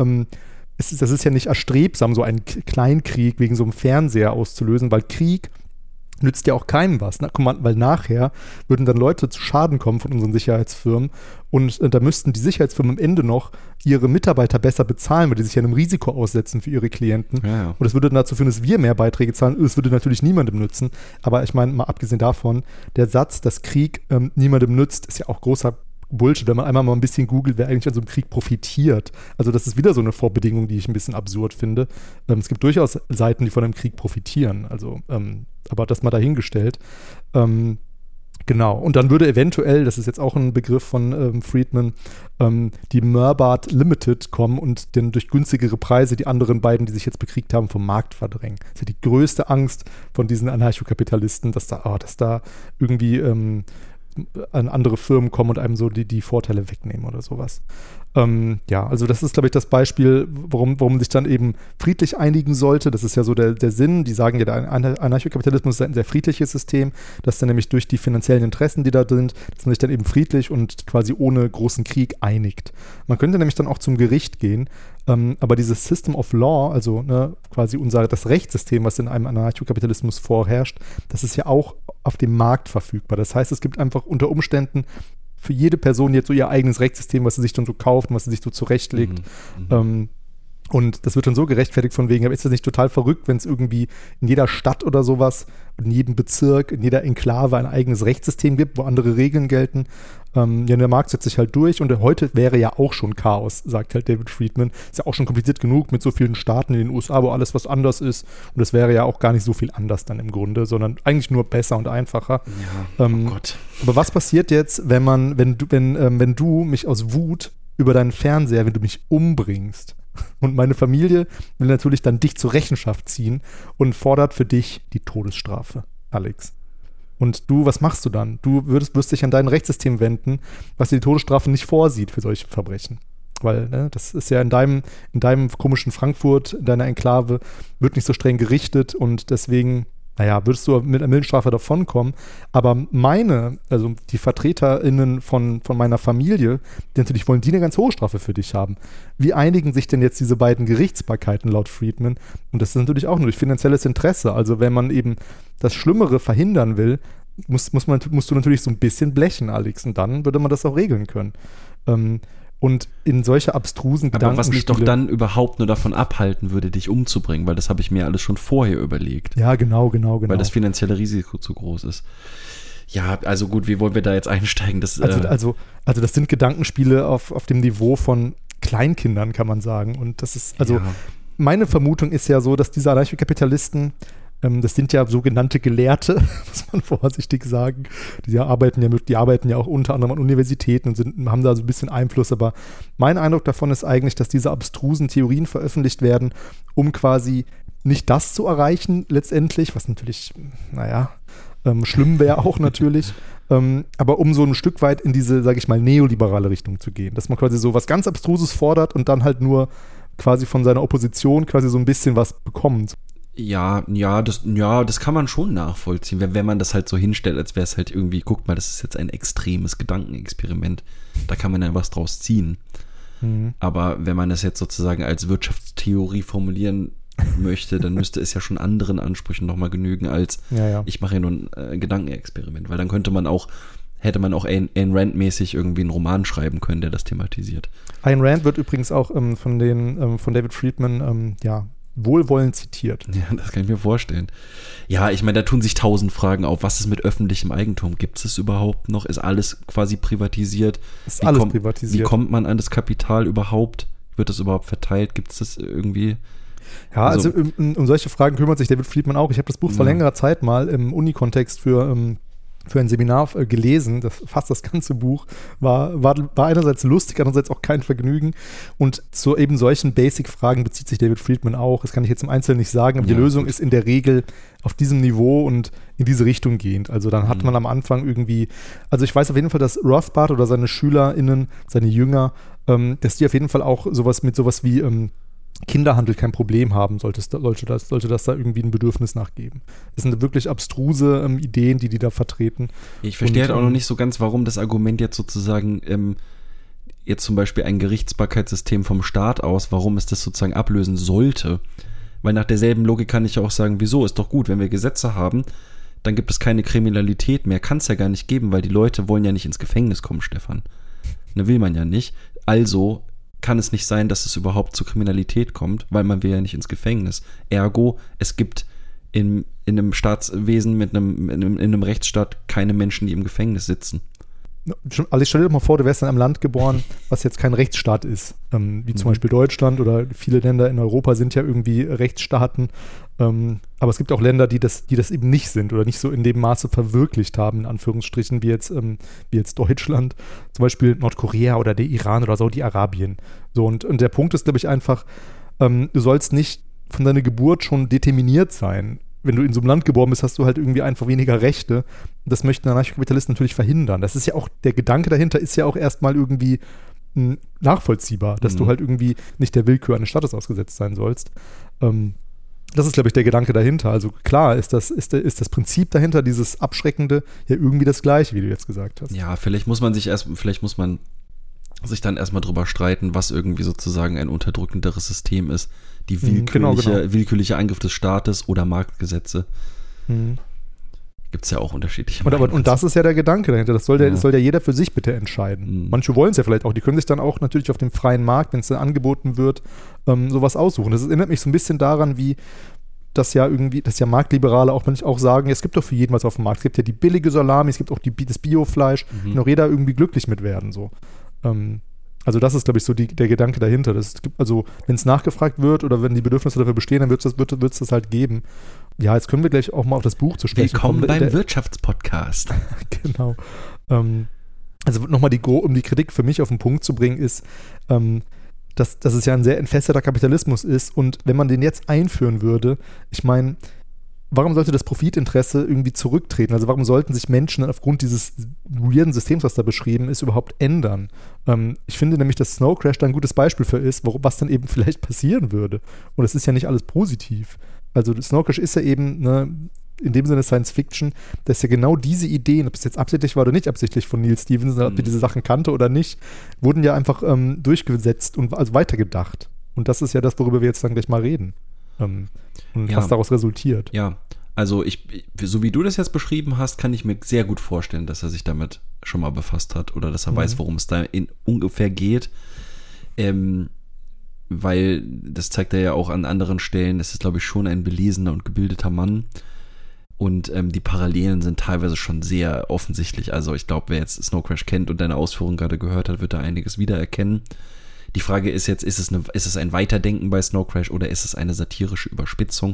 ist ja nicht erstrebsam, so einen Kleinkrieg wegen so einem Fernseher auszulösen, weil Krieg nützt ja auch keinem was. Weil nachher würden dann Leute zu Schaden kommen von unseren Sicherheitsfirmen und da müssten die Sicherheitsfirmen am Ende noch ihre Mitarbeiter besser bezahlen, weil die sich ja einem Risiko aussetzen für ihre Klienten. Ja. Und das würde dann dazu führen, dass wir mehr Beiträge zahlen. Das würde natürlich niemandem nützen. Aber ich meine, mal abgesehen davon, der Satz, dass Krieg niemandem nützt, ist ja auch großer Bullshit, wenn man einmal mal ein bisschen googelt, wer eigentlich an so einem Krieg profitiert. Also das ist wieder so eine Vorbedingung, die ich ein bisschen absurd finde. Es gibt durchaus Seiten, die von einem Krieg profitieren. Also, aber das mal dahingestellt. Genau. Und dann würde eventuell, das ist jetzt auch ein Begriff von Friedman, die Merbart Limited kommen und dann durch günstigere Preise die anderen beiden, die sich jetzt bekriegt haben, vom Markt verdrängen. Das ist ja die größte Angst von diesen Anarchokapitalisten, dass da irgendwie an andere Firmen kommen und einem so die Vorteile wegnehmen oder sowas. Ja, also das ist, glaube ich, das Beispiel, warum sich dann eben friedlich einigen sollte. Das ist ja so der Sinn. Die sagen ja, der Anarchokapitalismus ist ein sehr friedliches System, dass dann nämlich durch die finanziellen Interessen, die da sind, dass man sich dann eben friedlich und quasi ohne großen Krieg einigt. Man könnte nämlich dann auch zum Gericht gehen, aber dieses System of Law, also quasi das Rechtssystem, was in einem Anarchokapitalismus vorherrscht, das ist ja auch auf dem Markt verfügbar. Das heißt, es gibt einfach unter Umständen für jede Person jetzt so ihr eigenes Rechtssystem, was sie sich dann so kauft und was sie sich so zurechtlegt. Und das wird dann so gerechtfertigt von wegen, aber ist das nicht total verrückt, wenn es irgendwie in jeder Stadt oder sowas, in jedem Bezirk, in jeder Enklave ein eigenes Rechtssystem gibt, wo andere Regeln gelten? Ja, der Markt setzt sich halt durch und heute wäre ja auch schon Chaos, sagt halt David Friedman. Ist ja auch schon kompliziert genug mit so vielen Staaten in den USA, wo alles was anders ist. Und es wäre ja auch gar nicht so viel anders dann im Grunde, sondern eigentlich nur besser und einfacher. Ja, oh Gott. Aber was passiert jetzt, wenn du mich aus Wut über deinen Fernseher, wenn du mich umbringst? Und meine Familie will natürlich dann dich zur Rechenschaft ziehen und fordert für dich die Todesstrafe, Alex. Und du, was machst du dann? Du wirst dich an dein Rechtssystem wenden, was dir die Todesstrafe nicht vorsieht für solche Verbrechen. Weil das ist ja in deinem komischen Frankfurt, in deiner Enklave, wird nicht so streng gerichtet und deswegen naja, würdest du mit einer milden Strafe davonkommen. Aber also die VertreterInnen von meiner Familie, natürlich wollen die eine ganz hohe Strafe für dich haben. Wie einigen sich denn jetzt diese beiden Gerichtsbarkeiten laut Friedman? Und das ist natürlich auch nur durch finanzielles Interesse. Also wenn man eben das Schlimmere verhindern will, musst du natürlich so ein bisschen blechen, Alex. Und dann würde man das auch regeln können. Und in solche abstrusen Gedanken. Aber was mich doch dann überhaupt nur davon abhalten würde, dich umzubringen, weil das habe ich mir alles schon vorher überlegt. Ja, genau. Weil das finanzielle Risiko zu groß ist. Ja, also gut, wie wollen wir da jetzt einsteigen? Also das sind Gedankenspiele auf dem Niveau von Kleinkindern, kann man sagen. Und das ist, meine Vermutung ist ja so, dass diese Anarchokapitalisten, das sind ja sogenannte Gelehrte, muss man vorsichtig sagen. Die arbeiten ja auch unter anderem an Universitäten und haben da so ein bisschen Einfluss. Aber mein Eindruck davon ist eigentlich, dass diese abstrusen Theorien veröffentlicht werden, um quasi nicht das zu erreichen letztendlich, was natürlich, schlimm wäre auch natürlich, aber um so ein Stück weit in diese, sage ich mal, neoliberale Richtung zu gehen. Dass man quasi so was ganz Abstruses fordert und dann halt nur quasi von seiner Opposition quasi so ein bisschen was bekommt. Ja, das kann man schon nachvollziehen, wenn man das halt so hinstellt, als wäre es halt irgendwie, guck mal, das ist jetzt ein extremes Gedankenexperiment. Da kann man ja was draus ziehen. Mhm. Aber wenn man das jetzt sozusagen als Wirtschaftstheorie formulieren möchte, dann müsste es ja schon anderen Ansprüchen nochmal genügen, als ich mache ja nur ein Gedankenexperiment. Weil dann hätte man auch Ayn Rand-mäßig irgendwie einen Roman schreiben können, der das thematisiert. Ayn Rand wird übrigens auch von David Friedman, wohlwollend zitiert. Ja, das kann ich mir vorstellen. Ja, ich meine, da tun sich 1000 Fragen auf. Was ist mit öffentlichem Eigentum? Gibt es überhaupt noch? Ist alles quasi privatisiert? Ist alles privatisiert. Wie kommt man an das Kapital überhaupt? Wird das überhaupt verteilt? Gibt es das irgendwie? Ja, also um solche Fragen kümmert sich David Friedman auch. Ich habe das Buch vor längerer Zeit mal im Uni-Kontext für ein Seminar gelesen. Fast das ganze Buch war einerseits lustig, andererseits auch kein Vergnügen. Und zu eben solchen Basic-Fragen bezieht sich David Friedman auch. Das kann ich jetzt im Einzelnen nicht sagen, aber die Lösung ist in der Regel auf diesem Niveau und in diese Richtung gehend. Also dann hat man am Anfang irgendwie, also ich weiß auf jeden Fall, dass Rothbard oder seine SchülerInnen, seine Jünger, dass die auf jeden Fall auch sowas wie Kinderhandel kein Problem haben, sollte das da irgendwie ein Bedürfnis nachgeben. Das sind wirklich abstruse Ideen, die da vertreten. Ich verstehe halt auch noch nicht so ganz, warum das Argument jetzt sozusagen jetzt zum Beispiel ein Gerichtsbarkeitssystem vom Staat aus, warum es das sozusagen ablösen sollte. Weil nach derselben Logik kann ich ja auch sagen, wieso, ist doch gut, wenn wir Gesetze haben, dann gibt es keine Kriminalität mehr. Kann es ja gar nicht geben, weil die Leute wollen ja nicht ins Gefängnis kommen, Stefan. Ne, will man ja nicht. Also kann es nicht sein, dass es überhaupt zu Kriminalität kommt, weil man will ja nicht ins Gefängnis. Ergo, es gibt in einem Staatswesen in einem Rechtsstaat keine Menschen, die im Gefängnis sitzen. Also ich stell dir mal vor, du wärst in einem Land geboren, was jetzt kein Rechtsstaat ist, wie zum Beispiel Deutschland oder viele Länder in Europa sind ja irgendwie Rechtsstaaten, aber es gibt auch Länder, die das eben nicht sind oder nicht so in dem Maße verwirklicht haben, in Anführungsstrichen, wie jetzt Deutschland, zum Beispiel Nordkorea oder der Iran oder Saudi-Arabien. So, und der Punkt ist, glaube ich, einfach, du sollst nicht von deiner Geburt schon determiniert sein. Wenn du in so einem Land geboren bist, hast du halt irgendwie einfach weniger Rechte. Und das möchten Anarchokapitalisten natürlich verhindern. Das ist ja auch, der Gedanke dahinter ist ja auch erstmal irgendwie nachvollziehbar, dass du halt irgendwie nicht der Willkür eines Staates ausgesetzt sein sollst. Das ist, glaube ich, der Gedanke dahinter. Also klar ist das Prinzip dahinter, dieses Abschreckende, ja irgendwie das Gleiche, wie du jetzt gesagt hast. Ja, vielleicht muss man sich dann erstmal drüber streiten, was irgendwie sozusagen ein unterdrückenderes System ist. Die willkürliche Eingriff des Staates oder Marktgesetze. Gibt es ja auch unterschiedliche Meinungen. Und das ist ja der Gedanke dahinter. Das soll ja jeder für sich bitte entscheiden. Manche wollen es ja vielleicht auch. Die können sich dann auch natürlich auf dem freien Markt, wenn es dann angeboten wird, sowas aussuchen. Das erinnert mich so ein bisschen daran, wie dass ja Marktliberale auch sagen, es gibt doch für jeden was auf dem Markt. Es gibt ja die billige Salami, es gibt auch das Biofleisch. Kann auch jeder irgendwie glücklich mit werden. So. Also das ist, glaube ich, so der Gedanke dahinter. Also wenn es nachgefragt wird oder wenn die Bedürfnisse dafür bestehen, dann wird es das halt geben. Ja, jetzt können wir gleich auch mal auf das Buch zu sprechen kommen. Willkommen beim Wirtschaftspodcast. Genau. Also nochmal um die Kritik für mich auf den Punkt zu bringen, ist, dass es ja ein sehr entfesselter Kapitalismus ist und wenn man den jetzt einführen würde, ich meine, warum sollte das Profitinteresse irgendwie zurücktreten? Also warum sollten sich Menschen aufgrund dieses weirden Systems, was da beschrieben ist, überhaupt ändern? Ich finde nämlich, dass Snow Crash da ein gutes Beispiel für ist, was dann eben vielleicht passieren würde. Und es ist ja nicht alles positiv. Also Snow Crash ist ja eben in dem Sinne Science Fiction, dass ja genau diese Ideen, ob es jetzt absichtlich war oder nicht absichtlich von Neil Stephenson, ob er diese Sachen kannte oder nicht, wurden ja einfach durchgesetzt und also weitergedacht. Und das ist ja das, worüber wir jetzt dann gleich mal reden. Und was daraus resultiert. Ja, also so wie du das jetzt beschrieben hast, kann ich mir sehr gut vorstellen, dass er sich damit schon mal befasst hat oder dass er weiß, worum es da ungefähr geht. Weil, das zeigt er ja auch an anderen Stellen, es ist, glaube ich, schon ein belesener und gebildeter Mann. Und die Parallelen sind teilweise schon sehr offensichtlich. Also ich glaube, wer jetzt Snow Crash kennt und deine Ausführungen gerade gehört hat, wird da einiges wiedererkennen. Die Frage ist jetzt, ist es ein Weiterdenken bei Snow Crash oder ist es eine satirische Überspitzung?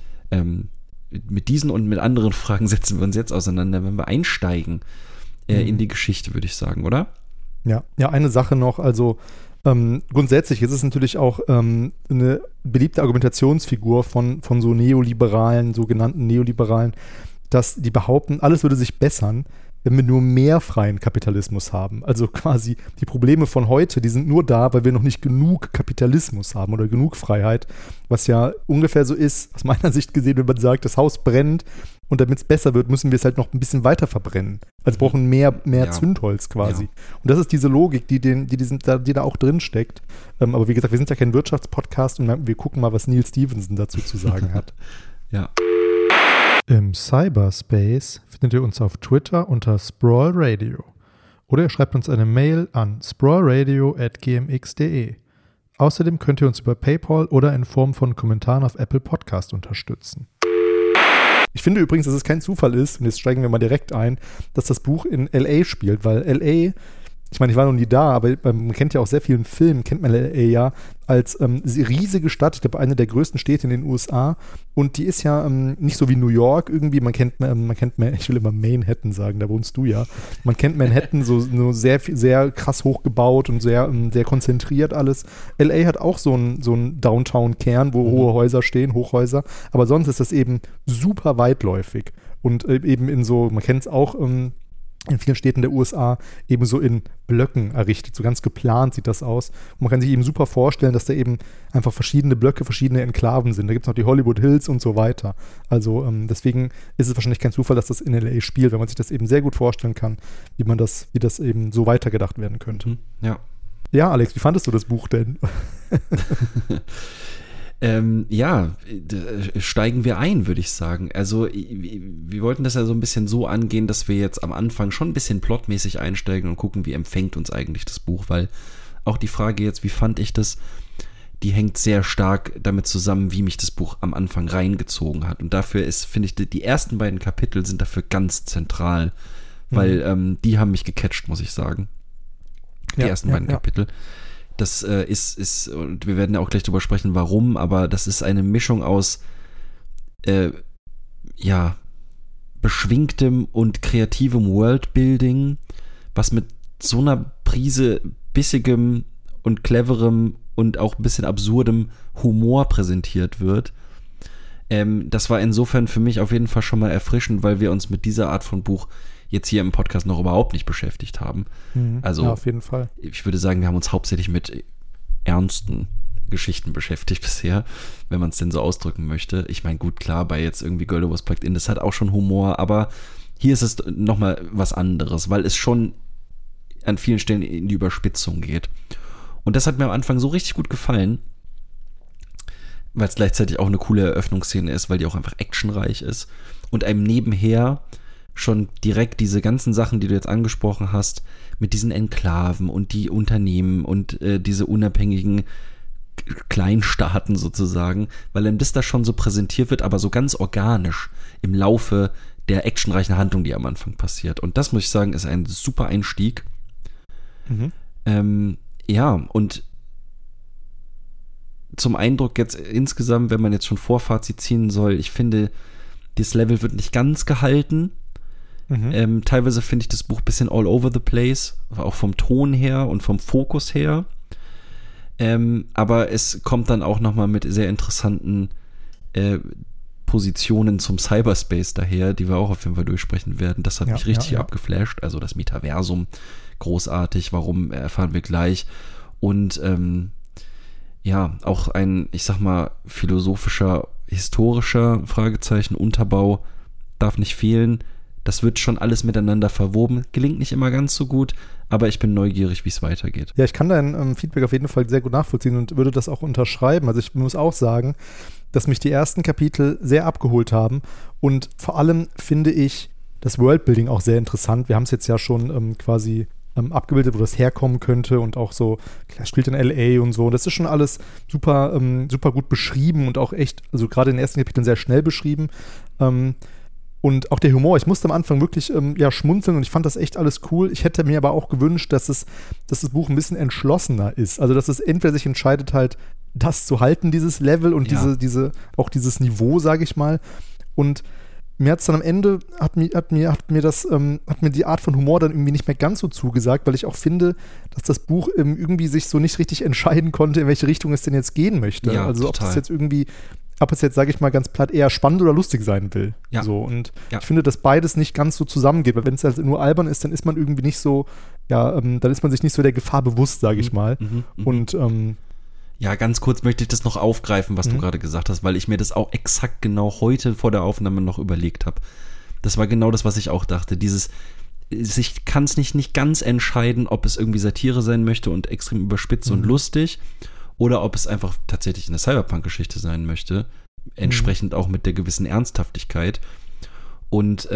Mit diesen und mit anderen Fragen setzen wir uns jetzt auseinander, wenn wir einsteigen in die Geschichte, würde ich sagen, oder? Ja, eine Sache noch, also grundsätzlich ist es natürlich auch eine beliebte Argumentationsfigur von so sogenannten Neoliberalen, dass die behaupten, alles würde sich bessern, wenn wir nur mehr freien Kapitalismus haben. Also quasi die Probleme von heute, die sind nur da, weil wir noch nicht genug Kapitalismus haben oder genug Freiheit, was ja ungefähr so ist, aus meiner Sicht gesehen, wenn man sagt, das Haus brennt und damit es besser wird, müssen wir es halt noch ein bisschen weiter verbrennen. Also brauchen mehr Zündholz quasi. Ja. Und das ist diese Logik, die da auch drin steckt. Aber wie gesagt, wir sind ja kein Wirtschaftspodcast und wir gucken mal, was Neil Stephenson dazu zu sagen hat. Ja. Im Cyberspace findet ihr uns auf Twitter unter Sprawl Radio. Oder ihr schreibt uns eine Mail an sprawlradio@gmx.de. Außerdem könnt ihr uns über PayPal oder in Form von Kommentaren auf Apple Podcast unterstützen. Ich finde übrigens, dass es kein Zufall ist, und jetzt steigen wir mal direkt ein, dass das Buch in L.A. spielt, weil L.A., ich meine, ich war noch nie da, aber man kennt ja auch sehr vielen Filmen, kennt man L.A. ja als riesige Stadt, ich glaube, eine der größten Städte in den USA, und die ist ja nicht so wie New York irgendwie, man kennt, ich will immer Manhattan sagen, da wohnst du ja, man kennt Manhattan so sehr, sehr krass hochgebaut und sehr, sehr konzentriert alles. L.A. hat auch so einen Downtown-Kern, wo hohe Häuser stehen, Hochhäuser, aber sonst ist das eben super weitläufig und eben in so, man kennt es auch, in vielen Städten der USA eben so in Blöcken errichtet. So ganz geplant sieht das aus. Und man kann sich eben super vorstellen, dass da eben einfach verschiedene Blöcke, verschiedene Enklaven sind. Da gibt es noch die Hollywood Hills und so weiter. Also deswegen ist es wahrscheinlich kein Zufall, dass das in L.A. spielt, weil man sich das eben sehr gut vorstellen kann, wie das eben so weitergedacht werden könnte. Ja. Ja, Alex, wie fandest du das Buch denn? Steigen wir ein, würde ich sagen. Also wir wollten das ja so ein bisschen so angehen, dass wir jetzt am Anfang schon ein bisschen plotmäßig einsteigen und gucken, wie empfängt uns eigentlich das Buch, weil auch die Frage jetzt, wie fand ich das, die hängt sehr stark damit zusammen, wie mich das Buch am Anfang reingezogen hat. Und dafür finde ich, die ersten beiden Kapitel sind dafür ganz zentral, weil die haben mich gecatcht, muss ich sagen. Die ersten beiden Kapitel. Das ist, und wir werden ja auch gleich drüber sprechen, warum, aber das ist eine Mischung aus, beschwingtem und kreativem Worldbuilding, was mit so einer Prise bissigem und cleverem und auch ein bisschen absurdem Humor präsentiert wird. Das war insofern für mich auf jeden Fall schon mal erfrischend, weil wir uns mit dieser Art von Buch jetzt hier im Podcast noch überhaupt nicht beschäftigt haben. Also, ja, auf jeden Fall. Ich würde sagen, wir haben uns hauptsächlich mit ernsten Geschichten beschäftigt bisher, wenn man es denn so ausdrücken möchte. Ich meine, gut, klar, bei jetzt irgendwie Girl Who Was Plugged In, das hat auch schon Humor, aber hier ist es nochmal was anderes, weil es schon an vielen Stellen in die Überspitzung geht. Und das hat mir am Anfang so richtig gut gefallen, weil es gleichzeitig auch eine coole Eröffnungsszene ist, weil die auch einfach actionreich ist und einem nebenher schon direkt diese ganzen Sachen, die du jetzt angesprochen hast, mit diesen Enklaven und die Unternehmen und diese unabhängigen Kleinstaaten sozusagen, weil einem das da schon so präsentiert wird, aber so ganz organisch im Laufe der actionreichen Handlung, die am Anfang passiert. Und das, muss ich sagen, ist ein super Einstieg. Und zum Eindruck jetzt insgesamt, wenn man jetzt schon Vorfazit ziehen soll, ich finde, das Level wird nicht ganz gehalten. Teilweise finde ich das Buch ein bisschen all over the place, auch vom Ton her und vom Fokus her. Aber es kommt dann auch nochmal mit sehr interessanten Positionen zum Cyberspace daher, die wir auch auf jeden Fall durchsprechen werden. Das hat mich richtig abgeflasht. Also das Metaversum, großartig. Warum, erfahren wir gleich. Und auch ein, ich sag mal, philosophischer, historischer Fragezeichen, Unterbau darf nicht fehlen. Das wird schon alles miteinander verwoben. Gelingt nicht immer ganz so gut, aber ich bin neugierig, wie es weitergeht. Ja, ich kann dein Feedback auf jeden Fall sehr gut nachvollziehen und würde das auch unterschreiben. Also ich muss auch sagen, dass mich die ersten Kapitel sehr abgeholt haben und vor allem finde ich das Worldbuilding auch sehr interessant. Wir haben es jetzt ja schon quasi abgebildet, wo das herkommen könnte und auch so, klar, spielt in L.A. und so. Das ist schon alles super, super gut beschrieben und auch echt, also gerade in den ersten Kapiteln sehr schnell beschrieben. Und auch der Humor, ich musste am Anfang wirklich schmunzeln und ich fand das echt alles cool. Ich hätte mir aber auch gewünscht, dass das Buch ein bisschen entschlossener ist. Also, dass es entweder sich entscheidet, halt das zu halten, dieses Level und dieses Niveau, sage ich mal. Und mir hat es dann am Ende, hat mir die Art von Humor dann irgendwie nicht mehr ganz so zugesagt, weil ich auch finde, dass das Buch irgendwie sich so nicht richtig entscheiden konnte, in welche Richtung es denn jetzt gehen möchte. Ja, also total. ob es jetzt, sage ich mal, ganz platt eher spannend oder lustig sein will. Ja. So, und ich finde, dass beides nicht ganz so zusammengeht, weil wenn es halt nur albern ist, dann ist man irgendwie nicht so, dann ist man sich nicht so der Gefahr bewusst, sage ich mal. Und ja, ganz kurz möchte ich das noch aufgreifen, was du gerade gesagt hast, weil ich mir das auch exakt genau heute vor der Aufnahme noch überlegt habe. Das war genau das, was ich auch dachte. Ich kann es nicht ganz entscheiden, ob es irgendwie Satire sein möchte und extrem überspitzt und lustig oder ob es einfach tatsächlich eine Cyberpunk-Geschichte sein möchte, entsprechend auch mit der gewissen Ernsthaftigkeit. Und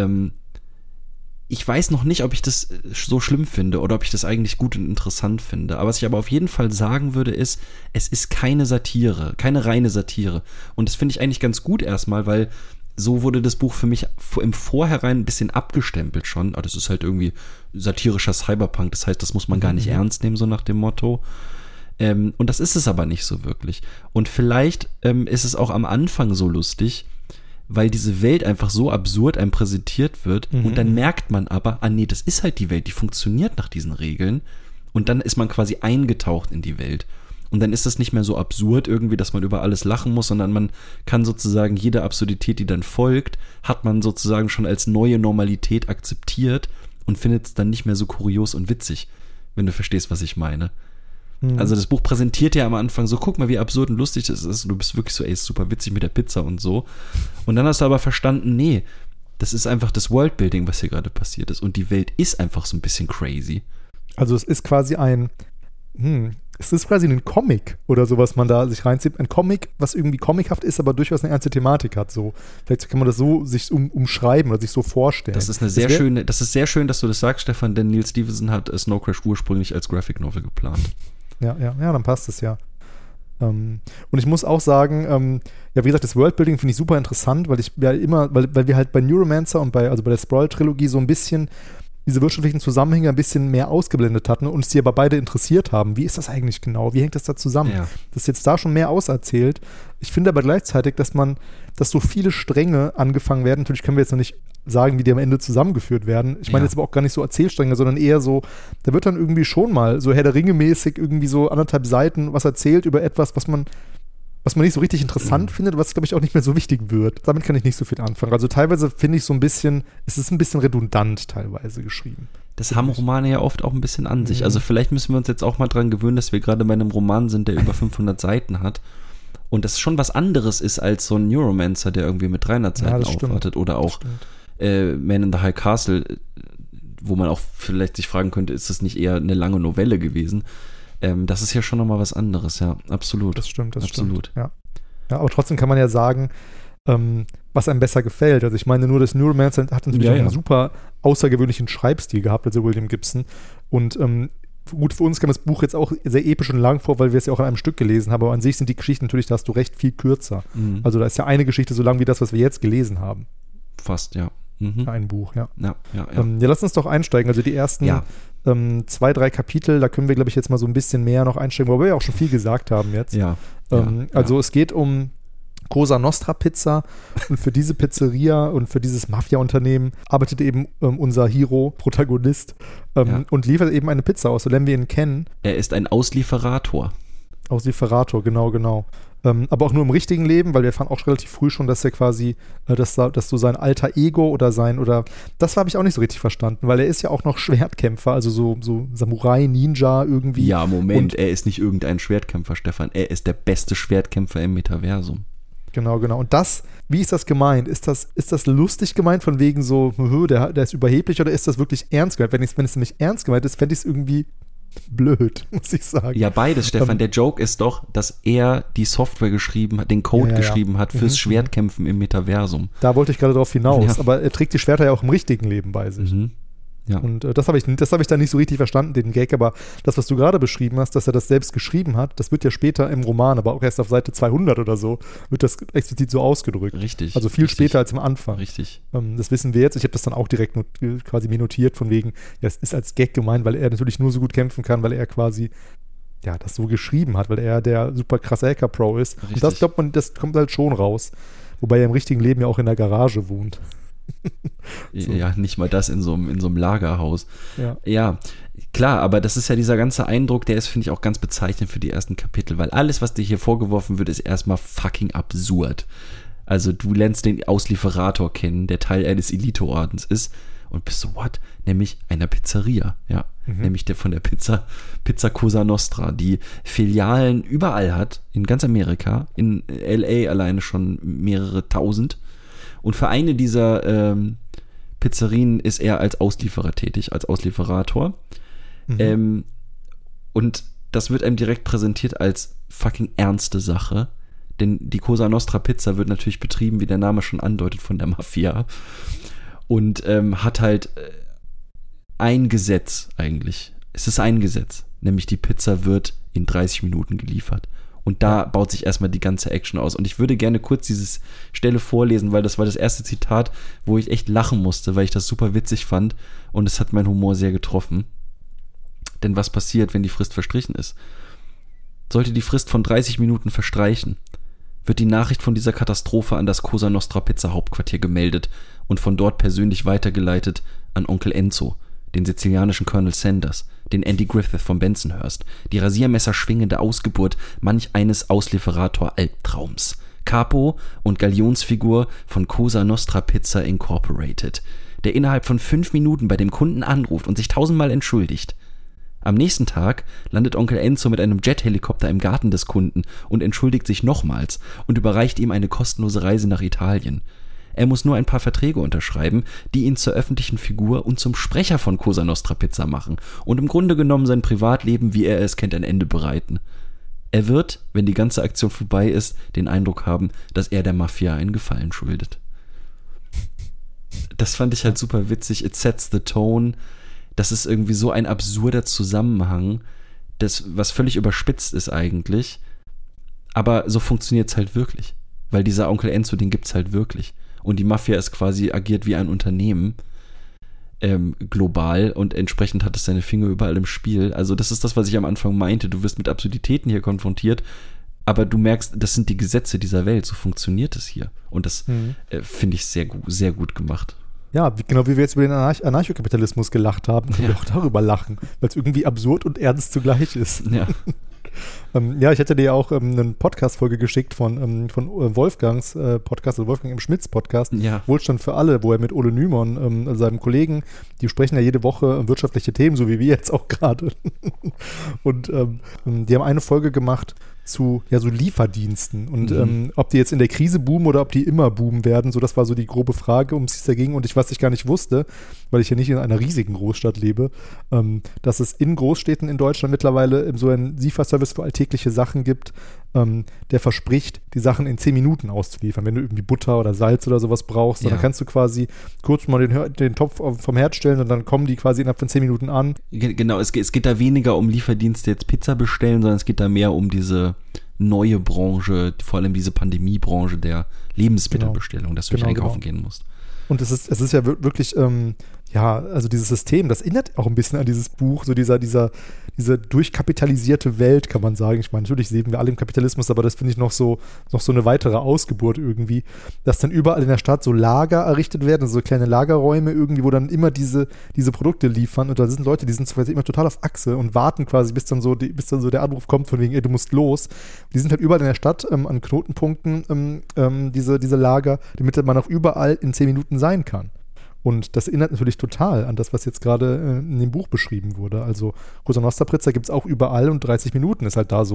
ich weiß noch nicht, ob ich das so schlimm finde oder ob ich das eigentlich gut und interessant finde. Aber was ich aber auf jeden Fall sagen würde, ist, es ist keine Satire, keine reine Satire. Und das finde ich eigentlich ganz gut erstmal, weil so wurde das Buch für mich im Vorhinein ein bisschen abgestempelt schon. Das ist halt irgendwie satirischer Cyberpunk, das heißt, das muss man gar nicht ernst nehmen, so nach dem Motto. Und das ist es aber nicht so wirklich. Und vielleicht ist es auch am Anfang so lustig, weil diese Welt einfach so absurd einem präsentiert wird und dann merkt man aber, nee, das ist halt die Welt, die funktioniert nach diesen Regeln und dann ist man quasi eingetaucht in die Welt und dann ist das nicht mehr so absurd irgendwie, dass man über alles lachen muss, sondern man kann sozusagen jede Absurdität, die dann folgt, hat man sozusagen schon als neue Normalität akzeptiert und findet es dann nicht mehr so kurios und witzig, wenn du verstehst, was ich meine. Also das Buch präsentiert ja am Anfang so, guck mal, wie absurd und lustig das ist. Du bist wirklich so, ist super witzig mit der Pizza und so. Und dann hast du aber verstanden, nee, das ist einfach das Worldbuilding, was hier gerade passiert ist. Und die Welt ist einfach so ein bisschen crazy. Also es ist quasi ein Comic oder so, was man da sich reinzieht. Ein Comic, was irgendwie comichaft ist, aber durchaus eine ernste Thematik hat. So. Vielleicht kann man das so sich umschreiben oder sich so vorstellen. Das ist sehr schön, dass du das sagst, Stefan, denn Neil Stephenson hat Snow Crash ursprünglich als Graphic Novel geplant. Ja, dann passt es ja. Und ich muss auch sagen, wie gesagt, das Worldbuilding finde ich super interessant, weil wir halt bei Neuromancer und bei der Sprawl-Trilogie so ein bisschen diese wirtschaftlichen Zusammenhänge ein bisschen mehr ausgeblendet hatten und uns die aber beide interessiert haben. Wie ist das eigentlich genau? Wie hängt das da zusammen? Ja. Das ist jetzt da schon mehr auserzählt. Ich finde aber gleichzeitig, dass so viele Stränge angefangen werden. Natürlich können wir jetzt noch nicht sagen, wie die am Ende zusammengeführt werden. Ich meine jetzt aber auch gar nicht so Erzählstränge, sondern eher so, da wird dann irgendwie schon mal so Herr der Ringe mäßig irgendwie so 1,5 Seiten was erzählt über etwas, was man nicht so richtig interessant findet, was, glaube ich, auch nicht mehr so wichtig wird. Damit kann ich nicht so viel anfangen. Also teilweise finde ich es ist ein bisschen redundant teilweise geschrieben. Das haben Romane ja oft auch ein bisschen an sich. Also vielleicht müssen wir uns jetzt auch mal dran gewöhnen, dass wir gerade bei einem Roman sind, der über 500 Seiten hat. Und das schon was anderes ist als so ein Neuromancer, der irgendwie mit 300 Seiten aufwartet. Oder auch Man in the High Castle, wo man auch vielleicht sich fragen könnte, ist das nicht eher eine lange Novelle gewesen? Das ist ja schon nochmal was anderes, ja, absolut. Das stimmt. Ja, aber trotzdem kann man ja sagen, was einem besser gefällt. Also ich meine nur, das Neuromancer hat natürlich auch einen super außergewöhnlichen Schreibstil gehabt, also William Gibson. Und gut, für uns kam das Buch jetzt auch sehr episch und lang vor, weil wir es ja auch in einem Stück gelesen haben, aber an sich sind die Geschichten natürlich, da hast du recht, viel kürzer. Also da ist ja eine Geschichte so lang wie das, was wir jetzt gelesen haben. Fast, ja. Ein Buch, ja. Ja, lass uns doch einsteigen. Also die ersten 2-3 Kapitel, da können wir, glaube ich, jetzt mal so ein bisschen mehr noch einsteigen, wo wir ja auch schon viel gesagt haben jetzt. Also es geht um Cosa Nostra Pizza und für diese Pizzeria und für dieses Mafia-Unternehmen arbeitet eben unser Hero, Protagonist und liefert eben eine Pizza aus, so lernen wir ihn kennen. Er ist ein Auslieferator. Auslieferator, genau. Aber auch nur im richtigen Leben, weil wir erfahren auch relativ früh schon, dass er quasi, dass so sein alter Ego das habe ich auch nicht so richtig verstanden, weil er ist ja auch noch Schwertkämpfer, also so Samurai, Ninja irgendwie. Ja, Moment, er ist nicht irgendein Schwertkämpfer, Stefan, er ist der beste Schwertkämpfer im Metaversum. Genau. Und das, wie ist das gemeint? Ist das lustig gemeint von wegen so, der ist überheblich, oder ist das wirklich ernst gemeint? Wenn es nämlich ernst gemeint ist, fände ich es irgendwie blöd, muss ich sagen. Ja, beides, Stefan. Der Joke ist doch, dass er die Software geschrieben hat, den Code geschrieben hat fürs Schwertkämpfen im Metaversum. Da wollte ich gerade drauf hinaus. Ja. Aber er trägt die Schwerter ja auch im richtigen Leben bei sich. Ja. Und das habe ich dann nicht so richtig verstanden, den Gag, aber das, was du gerade beschrieben hast, dass er das selbst geschrieben hat, das wird ja später im Roman, aber auch erst auf Seite 200 oder so, wird das explizit so ausgedrückt. Richtig. Also viel später als am Anfang. Richtig. Das wissen wir jetzt. Ich habe das dann auch direkt quasi mir notiert, von wegen, ja, es ist als Gag gemeint, weil er natürlich nur so gut kämpfen kann, weil er quasi das so geschrieben hat, weil er der super krasse Hacker-Pro ist. Richtig. Und das glaubt man, das kommt halt schon raus. Wobei er im richtigen Leben ja auch in der Garage wohnt. So. Ja, nicht mal das in so einem Lagerhaus. Ja, klar, aber das ist ja dieser ganze Eindruck, der ist, finde ich, auch ganz bezeichnend für die ersten Kapitel, weil alles, was dir hier vorgeworfen wird, ist erstmal fucking absurd. Also du lernst den Auslieferator kennen, der Teil eines Eliteordens ist, und bist so, what? Nämlich einer Pizzeria, ja. Nämlich der von der Pizza Cosa Nostra, die Filialen überall hat, in ganz Amerika, in L.A. alleine schon mehrere tausend. Und für eine dieser Pizzerien ist er als Auslieferer tätig, als Auslieferator. Und das wird einem direkt präsentiert als fucking ernste Sache. Denn die Cosa Nostra Pizza wird natürlich betrieben, wie der Name schon andeutet, von der Mafia. Und hat halt ein Gesetz eigentlich. Es ist ein Gesetz. Nämlich die Pizza wird in 30 Minuten geliefert. Und da baut sich erstmal die ganze Action aus. Und ich würde gerne kurz diese Stelle vorlesen, weil das war das erste Zitat, wo ich echt lachen musste, weil ich das super witzig fand. Und es hat meinen Humor sehr getroffen. Denn was passiert, wenn die Frist verstrichen ist? Sollte die Frist von 30 Minuten verstreichen, wird die Nachricht von dieser Katastrophe an das Cosa Nostra Pizza Hauptquartier gemeldet und von dort persönlich weitergeleitet an Onkel Enzo, den sizilianischen Colonel Sanders, den Andy Griffith von Bensonhurst, die Rasiermesser schwingende Ausgeburt manch eines Auslieferator-Albtraums, Capo und Galionsfigur von Cosa Nostra Pizza Incorporated, der innerhalb von 5 Minuten bei dem Kunden anruft und sich 1000-mal entschuldigt. Am nächsten Tag landet Onkel Enzo mit einem Jethelikopter im Garten des Kunden und entschuldigt sich nochmals und überreicht ihm eine kostenlose Reise nach Italien. Er muss nur ein paar Verträge unterschreiben, die ihn zur öffentlichen Figur und zum Sprecher von Cosa Nostra Pizza machen und im Grunde genommen sein Privatleben, wie er es kennt, ein Ende bereiten. Er wird, wenn die ganze Aktion vorbei ist, den Eindruck haben, dass er der Mafia einen Gefallen schuldet. Das fand ich halt super witzig. It sets the tone. Das ist irgendwie so ein absurder Zusammenhang, was völlig überspitzt ist eigentlich. Aber so funktioniert es halt wirklich. Weil dieser Onkel Enzo, den gibt's halt wirklich. Und die Mafia ist quasi, agiert wie ein Unternehmen, global, und entsprechend hat es seine Finger überall im Spiel. Also das ist das, was ich am Anfang meinte. Du wirst mit Absurditäten hier konfrontiert, aber du merkst, das sind die Gesetze dieser Welt. So funktioniert es hier. Und das finde ich sehr gut gemacht. Ja, genau wie wir jetzt über den Anarchokapitalismus gelacht haben, können wir auch darüber lachen, weil es irgendwie absurd und ernst zugleich ist. Ja. Ja, ich hätte dir auch eine Podcast-Folge geschickt von Wolfgangs Podcast, also Wolfgang M. Schmidts Podcast, Wohlstand für alle, wo er mit Ole Nymon, seinem Kollegen, die sprechen ja jede Woche wirtschaftliche Themen, so wie wir jetzt auch gerade. Und die haben eine Folge gemacht zu so Lieferdiensten und ob die jetzt in der Krise boomen oder ob die immer boomen werden, so das war so die grobe Frage, um es da ging. Und was ich gar nicht wusste, weil ich ja nicht in einer riesigen Großstadt lebe, dass es in Großstädten in Deutschland mittlerweile so einen Lieferservice für alltägliche Sachen gibt, der verspricht, die Sachen in 10 Minuten auszuliefern. Wenn du irgendwie Butter oder Salz oder sowas brauchst, dann kannst du quasi kurz mal den Topf vom Herd stellen und dann kommen die quasi innerhalb von 10 Minuten an. Genau, es geht da weniger um Lieferdienste, jetzt Pizza bestellen, sondern es geht da mehr um diese neue Branche, vor allem diese Pandemiebranche der Lebensmittelbestellung, dass du nicht einkaufen gehen musst. Und es ist ja wirklich, also dieses System, das erinnert auch ein bisschen an dieses Buch, so diese durchkapitalisierte Welt, kann man sagen. Ich meine, natürlich leben wir alle im Kapitalismus, aber das finde ich noch so eine weitere Ausgeburt irgendwie, dass dann überall in der Stadt so Lager errichtet werden, so kleine Lagerräume irgendwie, wo dann immer diese Produkte liefern, und da sind Leute, die sind quasi immer total auf Achse und warten quasi, bis dann so der Anruf kommt von wegen, ey, du musst los. Die sind halt überall in der Stadt an Knotenpunkten, diese Lager, damit man auch überall in 10 Minuten sein kann. Und das erinnert natürlich total an das, was jetzt gerade in dem Buch beschrieben wurde. Also Cosa Nostra Pizza gibt es auch überall und 30 Minuten ist halt da so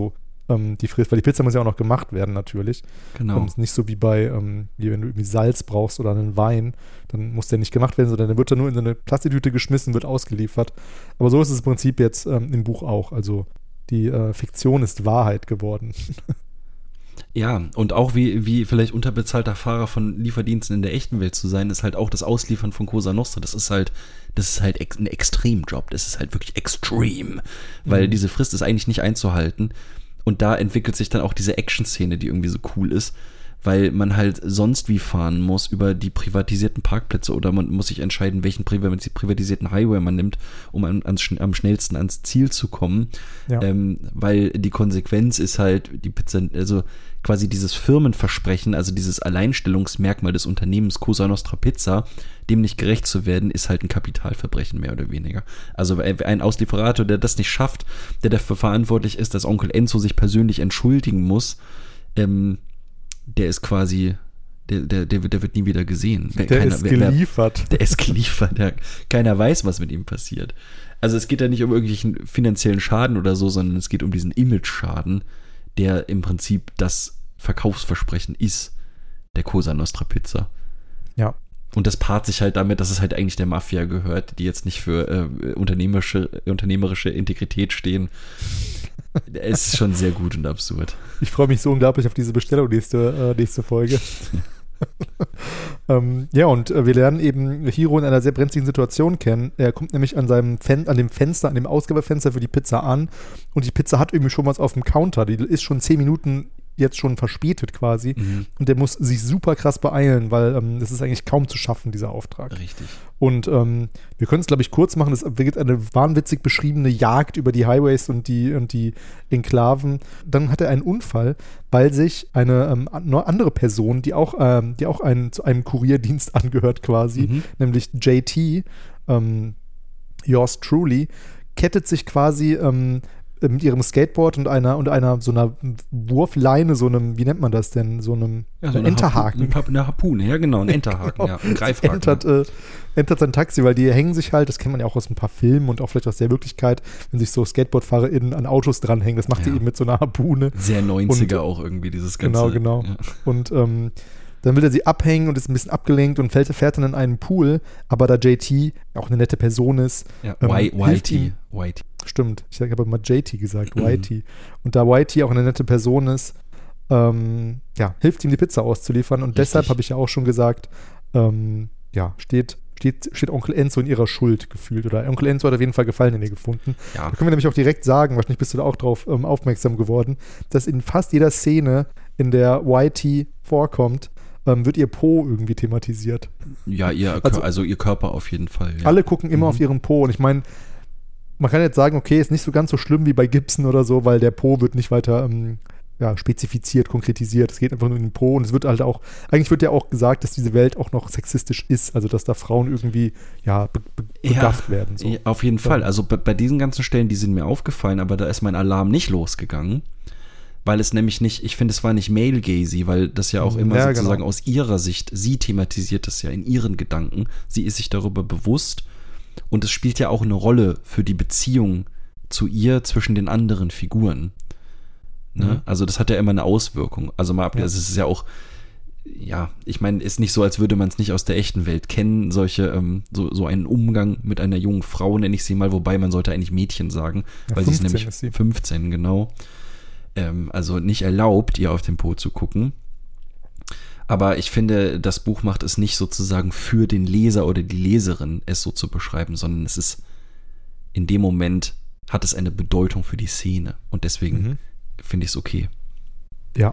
die Frist, weil die Pizza muss ja auch noch gemacht werden natürlich. Genau. Nicht so wie bei, wie wenn du irgendwie Salz brauchst oder einen Wein, dann muss der nicht gemacht werden, sondern der wird dann nur in so eine Plastiktüte geschmissen, wird ausgeliefert. Aber so ist es im Prinzip jetzt im Buch auch. Also die Fiktion ist Wahrheit geworden. Ja, und auch wie vielleicht unterbezahlter Fahrer von Lieferdiensten in der echten Welt zu sein, ist halt auch das Ausliefern von Cosa Nostra. Das ist halt ein Extremjob. Das ist halt wirklich extrem, weil diese Frist ist eigentlich nicht einzuhalten. Und da entwickelt sich dann auch diese Action-Szene, die irgendwie so cool ist, weil man halt sonst wie fahren muss über die privatisierten Parkplätze oder man muss sich entscheiden, welchen privatisierten Highway man nimmt, um am schnellsten ans Ziel zu kommen. Ja. Weil die Konsequenz ist halt die Pizza, also quasi dieses Firmenversprechen, also dieses Alleinstellungsmerkmal des Unternehmens Cosa Nostra Pizza, dem nicht gerecht zu werden, ist halt ein Kapitalverbrechen, mehr oder weniger. Also ein Auslieferator, der das nicht schafft, der dafür verantwortlich ist, dass Onkel Enzo sich persönlich entschuldigen muss, der ist quasi, der wird nie wieder gesehen. Der ist geliefert. Der ist geliefert, ja. Keiner weiß, was mit ihm passiert. Also es geht ja nicht um irgendwelchen finanziellen Schaden oder so, sondern es geht um diesen Image-Schaden, der im Prinzip das Verkaufsversprechen ist, der Cosa Nostra Pizza. Ja. Und das paart sich halt damit, dass es halt eigentlich der Mafia gehört, die jetzt nicht für unternehmerische Integrität stehen. Es ist schon sehr gut und absurd. Ich freue mich so unglaublich auf diese Bestellung nächste Folge. Ja, und wir lernen eben Hiro in einer sehr brenzligen Situation kennen. Er kommt nämlich an dem Ausgabefenster für die Pizza an und die Pizza hat irgendwie schon was auf dem Counter. Die ist schon 10 Minuten jetzt schon verspätet quasi. Und der muss sich super krass beeilen, weil es ist eigentlich kaum zu schaffen, dieser Auftrag. Richtig. Und wir können es, glaube ich, kurz machen. Es wird eine wahnwitzig beschriebene Jagd über die Highways und die Enklaven. Dann hat er einen Unfall, weil sich eine andere Person, die auch zu einem Kurierdienst angehört quasi, nämlich JT, yours truly, kettet sich quasi mit ihrem Skateboard und einer so einer Wurfleine, so einem, wie nennt man das denn, so einem Enterhaken. Eine Harpune, ja genau, ein Enterhaken, ja, ein Greifhaken. Entert sein Taxi, weil die hängen sich halt, das kennt man ja auch aus ein paar Filmen und auch vielleicht aus der Wirklichkeit, wenn sich so SkateboardfahrerInnen an Autos dranhängen, das macht die eben mit so einer Harpune. Sehr 90er auch irgendwie, dieses ganze. Genau. Ja. Und dann will er sie abhängen und ist ein bisschen abgelenkt und fährt dann in einen Pool, aber da JT auch eine nette Person ist, ja, YT. YT. Stimmt, ich habe immer JT gesagt, YT. Und da YT auch eine nette Person ist, hilft ihm die Pizza auszuliefern und Richtig. Deshalb habe ich ja auch schon gesagt, steht Onkel Enzo in ihrer Schuld gefühlt oder Onkel Enzo hat auf jeden Fall Gefallen in ihr gefunden. Ja. Da können wir nämlich auch direkt sagen, wahrscheinlich bist du da auch drauf aufmerksam geworden, dass in fast jeder Szene, in der YT vorkommt, wird ihr Po irgendwie thematisiert. Ja, ihr Körper auf jeden Fall. Ja. Alle gucken immer auf ihren Po und ich meine, man kann jetzt sagen, okay, ist nicht so ganz so schlimm wie bei Gibson oder so, weil der Po wird nicht weiter spezifiziert, konkretisiert. Es geht einfach nur in den Po und es wird halt auch, eigentlich wird ja auch gesagt, dass diese Welt auch noch sexistisch ist, also dass da Frauen irgendwie begafft werden. So. Ja, auf jeden Fall. Also bei diesen ganzen Stellen, die sind mir aufgefallen, aber da ist mein Alarm nicht losgegangen, weil es nämlich nicht, ich finde, es war nicht male-gazy, weil das ja auch immer sozusagen aus ihrer Sicht, sie thematisiert das ja in ihren Gedanken, sie ist sich darüber bewusst und es spielt ja auch eine Rolle für die Beziehung zu ihr zwischen den anderen Figuren. Ne? Also das hat ja immer eine Auswirkung. Also mal es ist ja auch, ich meine, ist nicht so, als würde man es nicht aus der echten Welt kennen, solche, so einen Umgang mit einer jungen Frau, nenne ich sie mal, wobei man sollte eigentlich Mädchen sagen, weil sie ist nämlich 15, genau. Also nicht erlaubt, ihr auf den Po zu gucken. Aber ich finde, das Buch macht es nicht sozusagen für den Leser oder die Leserin, es so zu beschreiben, sondern es ist, in dem Moment hat es eine Bedeutung für die Szene. Und deswegen finde ich es okay. Ja.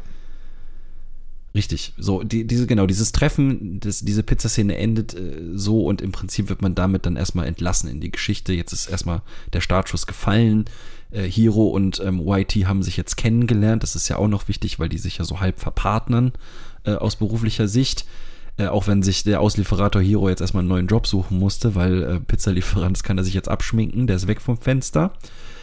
Richtig. So, dieses Treffen, diese Pizzaszene endet so und im Prinzip wird man damit dann erstmal entlassen in die Geschichte. Jetzt ist erstmal der Startschuss gefallen. Hiro und YT haben sich jetzt kennengelernt. Das ist ja auch noch wichtig, weil die sich ja so halb verpartnern aus beruflicher Sicht. Auch wenn sich der Auslieferrator Hiro jetzt erstmal einen neuen Job suchen musste, weil Pizzalieferant, das kann er sich jetzt abschminken, der ist weg vom Fenster.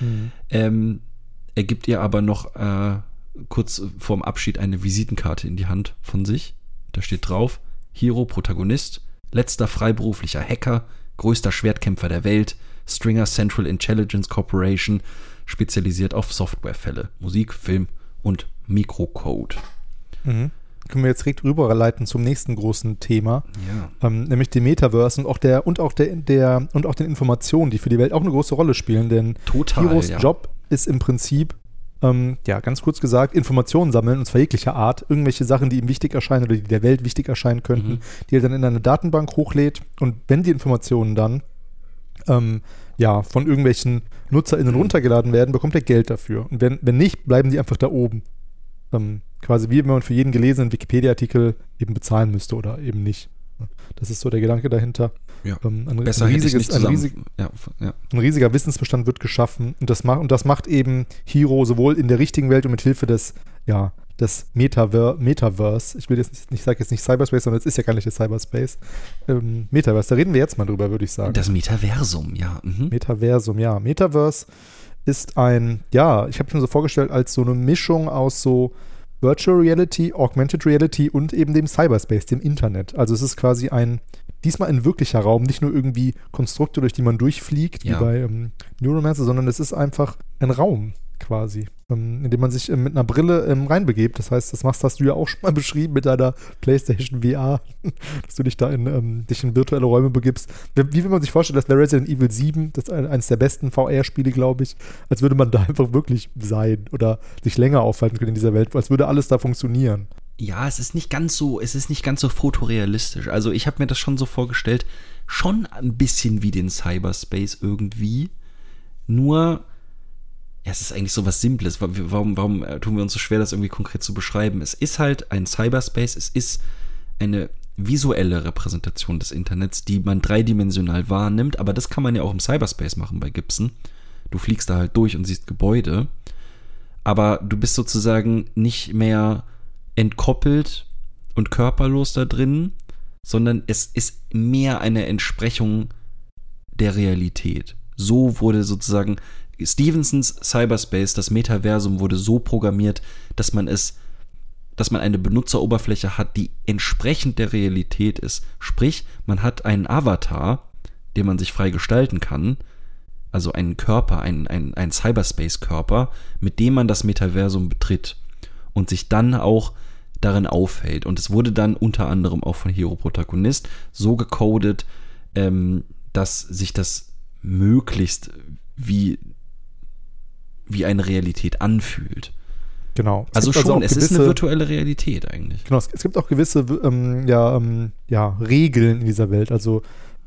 Er gibt ihr aber noch kurz vorm Abschied eine Visitenkarte in die Hand von sich. Da steht drauf: Hiro, Protagonist, letzter freiberuflicher Hacker, größter Schwertkämpfer der Welt, Stringer Central Intelligence Corporation, spezialisiert auf Softwarefälle, Musik, Film und Mikrocode. Mhm. Können wir jetzt direkt rüberleiten zum nächsten großen Thema, Ja. Nämlich dem Metaverse und auch den Informationen, die für die Welt auch eine große Rolle spielen, denn Total, Heroes ja. Job ist im Prinzip, ganz kurz gesagt, Informationen sammeln, und zwar jeglicher Art, irgendwelche Sachen, die ihm wichtig erscheinen oder die der Welt wichtig erscheinen könnten, die er dann in eine Datenbank hochlädt, und wenn die Informationen dann von irgendwelchen NutzerInnen runtergeladen werden, bekommt er Geld dafür. Und wenn nicht, bleiben die einfach da oben. Quasi wie wenn man für jeden gelesenen Wikipedia-Artikel eben bezahlen müsste oder eben nicht. Das ist so der Gedanke dahinter. Ja. Ein Besser hätte ich nicht zusammen. ein riesiger Wissensbestand wird geschaffen, und das macht eben Hero sowohl in der richtigen Welt und mit Hilfe des Metaverse. Ich will jetzt nicht, sage jetzt nicht Cyberspace, sondern es ist ja gar nicht der Cyberspace. Metaverse, da reden wir jetzt mal drüber, würde ich sagen. Das Metaversum, ja. Metaversum, ja. Metaverse ist ich habe mir so vorgestellt als so eine Mischung aus so Virtual Reality, Augmented Reality und eben dem Cyberspace, dem Internet. Also es ist quasi diesmal ein wirklicher Raum, nicht nur irgendwie Konstrukte, durch die man durchfliegt, wie bei Neuromancer, sondern es ist einfach ein Raum quasi, in dem man sich mit einer Brille reinbegebt. Das heißt, hast du ja auch schon mal beschrieben mit deiner PlayStation VR, dass du dich da dich in virtuelle Räume begibst. Wie will man sich vorstellen, das wäre Resident Evil 7, das ist eines der besten VR-Spiele, glaube ich, als würde man da einfach wirklich sein oder sich länger aufhalten können in dieser Welt, als würde alles da funktionieren. Ja, es ist nicht ganz so fotorealistisch. Also ich habe mir das schon so vorgestellt, schon ein bisschen wie den Cyberspace irgendwie, nur es ist eigentlich so was Simples. Warum tun wir uns so schwer, das irgendwie konkret zu beschreiben? Es ist halt ein Cyberspace, es ist eine visuelle Repräsentation des Internets, die man dreidimensional wahrnimmt, aber das kann man ja auch im Cyberspace machen bei Gibson. Du fliegst da halt durch und siehst Gebäude, aber du bist sozusagen nicht mehr entkoppelt und körperlos da drin, sondern es ist mehr eine Entsprechung der Realität. So wurde sozusagen Stevensons Cyberspace, das Metaversum, wurde so programmiert, dass man eine Benutzeroberfläche hat, die entsprechend der Realität ist. Sprich, man hat einen Avatar, den man sich frei gestalten kann, also einen Körper, einen Cyberspace-Körper, mit dem man das Metaversum betritt und sich dann auch darin aufhält. Und es wurde dann unter anderem auch von Hero Protagonist so gecodet, dass sich das möglichst wie eine Realität anfühlt. Genau. Also schon, es ist eine virtuelle Realität eigentlich. Genau, es gibt auch gewisse Regeln in dieser Welt. Also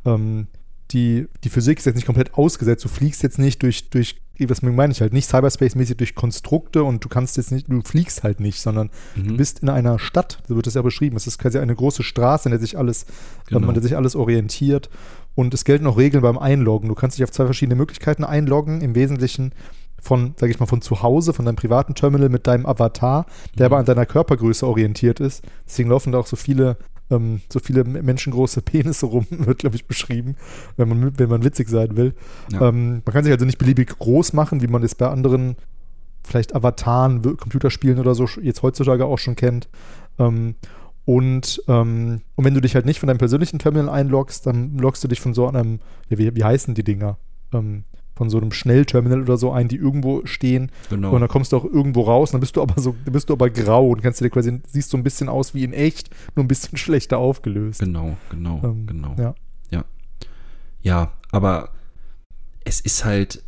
die Physik ist jetzt nicht komplett ausgesetzt. Du fliegst jetzt nicht durch was meine ich halt, nicht Cyberspace-mäßig durch Konstrukte, und du fliegst halt nicht, sondern du bist in einer Stadt, so wird es ja beschrieben. Es ist quasi eine große Straße, in der sich alles orientiert. Und es gelten auch Regeln beim Einloggen. Du kannst dich auf 2 verschiedene Möglichkeiten einloggen, im Wesentlichen von zu Hause, von deinem privaten Terminal mit deinem Avatar, der aber an deiner Körpergröße orientiert ist. Deswegen laufen da auch so viele menschengroße Penisse rum, wird, glaube ich, beschrieben, wenn man witzig sein will. Ja. Man kann sich also nicht beliebig groß machen, wie man es bei anderen vielleicht Avataren, Computerspielen oder so jetzt heutzutage auch schon kennt. Und wenn du dich halt nicht von deinem persönlichen Terminal einloggst, dann loggst du dich von so einem, wie heißen die Dinger? Von so einem Schnellterminal oder so ein, die irgendwo stehen. Genau. Und dann kommst du auch irgendwo raus, und dann bist du aber grau und siehst so ein bisschen aus wie in echt, nur ein bisschen schlechter aufgelöst. Genau. Ja. Ja, aber es ist halt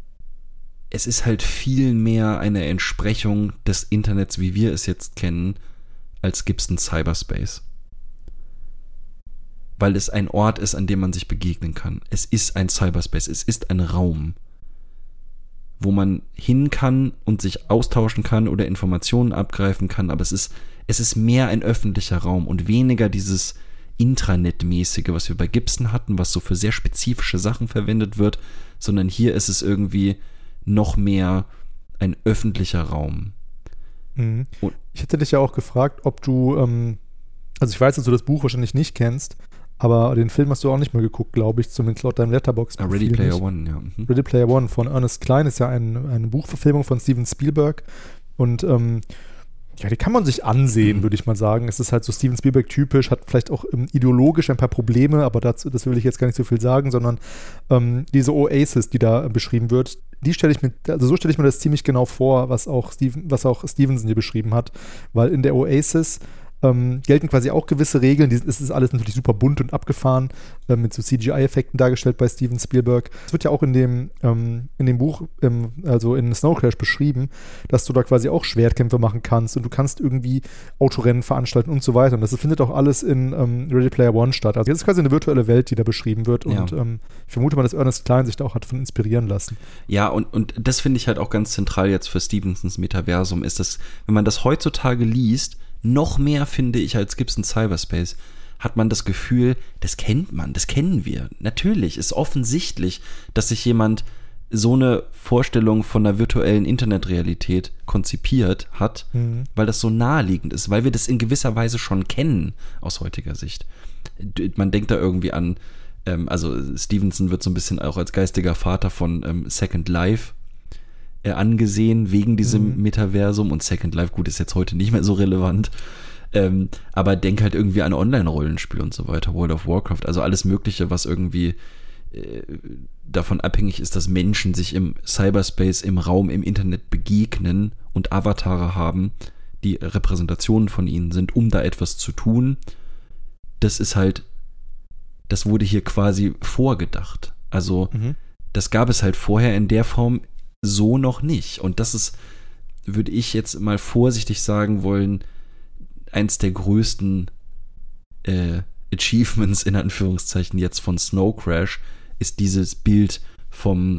viel mehr eine Entsprechung des Internets, wie wir es jetzt kennen, als Gibson Cyberspace. Weil es ein Ort ist, an dem man sich begegnen kann. Es ist ein Cyberspace, es ist ein Raum, wo man hin kann und sich austauschen kann oder Informationen abgreifen kann, aber es ist mehr ein öffentlicher Raum und weniger dieses Intranet-mäßige, was wir bei Gibson hatten, was so für sehr spezifische Sachen verwendet wird, sondern hier ist es irgendwie noch mehr ein öffentlicher Raum. Mhm. Ich hätte dich ja auch gefragt, ob du, also ich weiß, dass du das Buch wahrscheinlich nicht kennst, aber den Film hast du auch nicht mehr geguckt, glaube ich, zumindest laut deinem Letterboxd. Ready Player One, ja. Ready Player One von Ernest Cline ist ja eine Buchverfilmung von Steven Spielberg, und Ja, die kann man sich ansehen, würde ich mal sagen. Es ist halt so Steven Spielberg-typisch, hat vielleicht auch ideologisch ein paar Probleme, aber das will ich jetzt gar nicht so viel sagen, sondern diese Oasis, die da beschrieben wird, so stelle ich mir das ziemlich genau vor, was auch Stevenson hier beschrieben hat, weil in der Oasis gelten quasi auch gewisse Regeln. Es ist alles natürlich super bunt und abgefahren, mit so CGI-Effekten dargestellt bei Steven Spielberg. Es wird ja auch in dem Buch, also in Snow Crash beschrieben, dass du da quasi auch Schwertkämpfe machen kannst und du kannst irgendwie Autorennen veranstalten und so weiter. Und das findet auch alles in Ready Player One statt. Also jetzt ist quasi eine virtuelle Welt, die da beschrieben wird. Und ich vermute mal, dass Ernest Cline sich da auch hat von inspirieren lassen. Ja, und das finde ich halt auch ganz zentral jetzt für Stevensons Metaversum, ist das, wenn man das heutzutage liest, noch mehr, finde ich, als Gibson Cyberspace, hat man das Gefühl, das kennt man, das kennen wir. Natürlich, ist offensichtlich, dass sich jemand so eine Vorstellung von einer virtuellen Internetrealität konzipiert hat, weil das so naheliegend ist, weil wir das in gewisser Weise schon kennen, aus heutiger Sicht. Man denkt da irgendwie an, also Stevenson wird so ein bisschen auch als geistiger Vater von Second Life angesehen, wegen diesem Metaversum, und Second Life, gut, ist jetzt heute nicht mehr so relevant, aber denk halt irgendwie an Online-Rollenspiel und so weiter, World of Warcraft, also alles Mögliche, was irgendwie davon abhängig ist, dass Menschen sich im Cyberspace, im Raum, im Internet begegnen und Avatare haben, die Repräsentationen von ihnen sind, um da etwas zu tun. Das ist halt, das wurde hier quasi vorgedacht. Also das gab es halt vorher in der Form so noch nicht. Und das ist, würde ich jetzt mal vorsichtig sagen wollen, eins der größten Achievements in Anführungszeichen jetzt von Snow Crash ist dieses Bild vom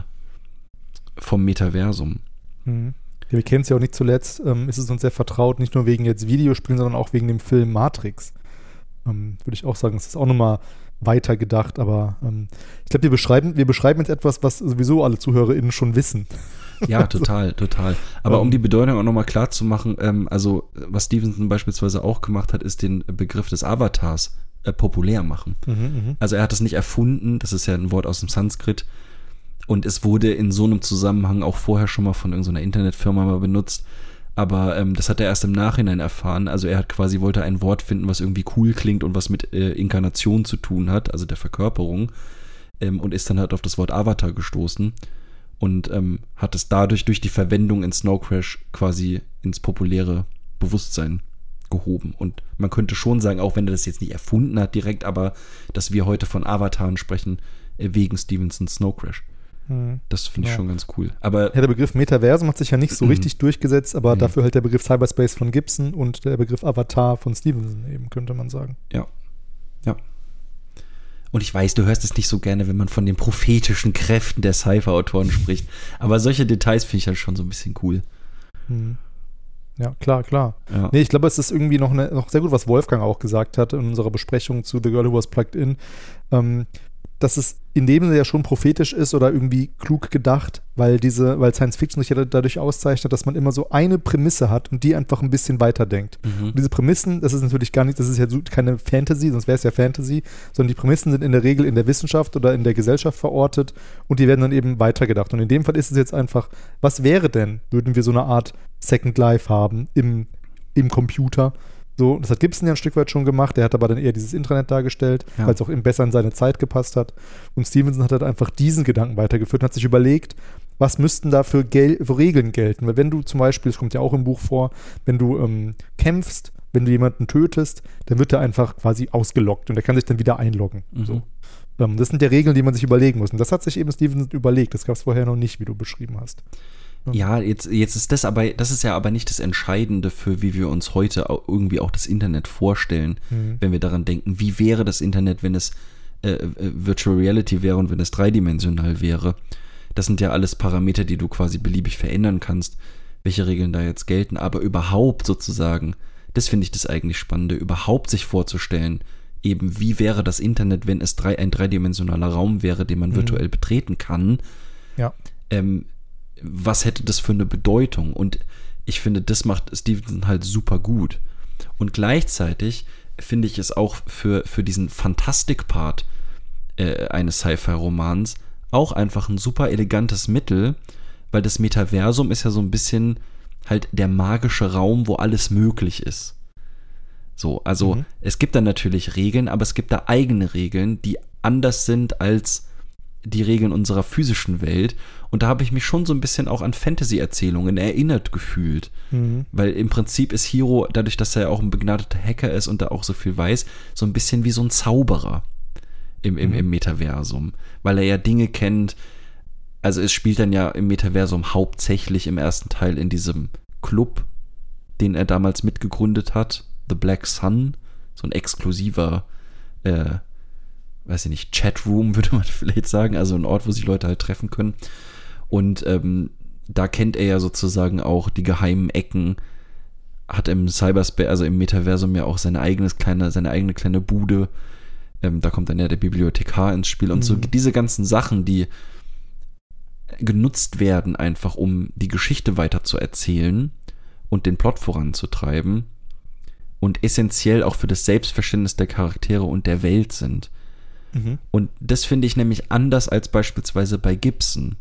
Metaversum. Ja, wir kennen es ja auch nicht zuletzt, ist es uns sehr vertraut, nicht nur wegen jetzt Videospielen, sondern auch wegen dem Film Matrix. Würde ich auch sagen, es ist auch nochmal weiter gedacht, aber ich glaube, wir beschreiben jetzt etwas, was sowieso alle ZuhörerInnen schon wissen. Ja, total. Aber um die Bedeutung auch nochmal klar zu machen, also was Stevenson beispielsweise auch gemacht hat, ist den Begriff des Avatars populär machen. Also er hat es nicht erfunden, das ist ja ein Wort aus dem Sanskrit, und es wurde in so einem Zusammenhang auch vorher schon mal von irgendeiner Internetfirma mal benutzt, aber das hat er erst im Nachhinein erfahren. Also er hat quasi, wollte ein Wort finden, was irgendwie cool klingt und was mit Inkarnation zu tun hat, also der Verkörperung, und ist dann halt auf das Wort Avatar gestoßen und hat es dadurch durch die Verwendung in Snow Crash quasi ins populäre Bewusstsein gehoben. Und man könnte schon sagen, auch wenn er das jetzt nicht erfunden hat direkt, aber dass wir heute von Avataren sprechen, wegen Stevensons Snow Crash. Das finde ich schon ganz cool. Aber ja, der Begriff Metaversum hat sich ja nicht so richtig durchgesetzt, aber dafür halt der Begriff Cyberspace von Gibson und der Begriff Avatar von Stevenson eben, könnte man sagen. Ja. Und ich weiß, du hörst es nicht so gerne, wenn man von den prophetischen Kräften der Sci-Fi-Autoren spricht, aber solche Details finde ich halt schon so ein bisschen cool. Ja, klar. Ja. Nee, ich glaube, es ist irgendwie noch sehr gut, was Wolfgang auch gesagt hat in unserer Besprechung zu The Girl Who Was Plugged In, dass es in dem Sinne ja schon prophetisch ist oder irgendwie klug gedacht, weil Science Fiction sich ja dadurch auszeichnet, dass man immer so eine Prämisse hat und die einfach ein bisschen weiterdenkt. Und diese Prämissen, das ist natürlich gar nicht, das ist ja keine Fantasy, sonst wäre es ja Fantasy, sondern die Prämissen sind in der Regel in der Wissenschaft oder in der Gesellschaft verortet und die werden dann eben weitergedacht. Und in dem Fall ist es jetzt einfach, was wäre denn, würden wir so eine Art Second Life haben im Computer? So, das hat Gibson ja ein Stück weit schon gemacht, der hat aber dann eher dieses Intranet dargestellt, weil es auch eben besser in seine Zeit gepasst hat. Und Stevenson hat halt einfach diesen Gedanken weitergeführt und hat sich überlegt, was müssten da für Regeln gelten? Weil wenn du zum Beispiel, das kommt ja auch im Buch vor, wenn du kämpfst, wenn du jemanden tötest, dann wird er einfach quasi ausgeloggt und der kann sich dann wieder einloggen. So. Das sind ja Regeln, die man sich überlegen muss. Und das hat sich eben Stevenson überlegt. Das gab es vorher noch nicht, wie du beschrieben hast. Ja, jetzt ist das ist ja aber nicht das Entscheidende für, wie wir uns heute irgendwie auch das Internet vorstellen, wenn wir daran denken, wie wäre das Internet, wenn es Virtual Reality wäre und wenn es dreidimensional wäre. Das sind ja alles Parameter, die du quasi beliebig verändern kannst, welche Regeln da jetzt gelten, aber überhaupt sozusagen, das finde ich das eigentlich Spannende, überhaupt sich vorzustellen, eben wie wäre das Internet, wenn es ein dreidimensionaler Raum wäre, den man virtuell betreten kann. Ja. Was hätte das für eine Bedeutung? Und ich finde, das macht Stevenson halt super gut. Und gleichzeitig finde ich es auch für diesen Fantastik-Part eines Sci-Fi-Romans auch einfach ein super elegantes Mittel, weil das Metaversum ist ja so ein bisschen halt der magische Raum, wo alles möglich ist. So, also es gibt da natürlich Regeln, aber es gibt da eigene Regeln, die anders sind als die Regeln unserer physischen Welt. Und da habe ich mich schon so ein bisschen auch an Fantasy-Erzählungen erinnert gefühlt. Weil im Prinzip ist Hiro, dadurch, dass er ja auch ein begnadeter Hacker ist und da auch so viel weiß, so ein bisschen wie so ein Zauberer im Metaversum. Weil er ja Dinge kennt. Also es spielt dann ja im Metaversum hauptsächlich im ersten Teil in diesem Club, den er damals mitgegründet hat. The Black Sun. So ein exklusiver weiß ich nicht, Chatroom würde man vielleicht sagen, also ein Ort, wo sich Leute halt treffen können. Und da kennt er ja sozusagen auch die geheimen Ecken, hat im Cyberspace, also im Metaversum ja auch seine eigene kleine Bude. Da kommt dann ja der Bibliothekar ins Spiel und so diese ganzen Sachen, die genutzt werden einfach, um die Geschichte weiter zu erzählen und den Plot voranzutreiben und essentiell auch für das Selbstverständnis der Charaktere und der Welt sind. Und das finde ich nämlich anders als beispielsweise bei Gibson,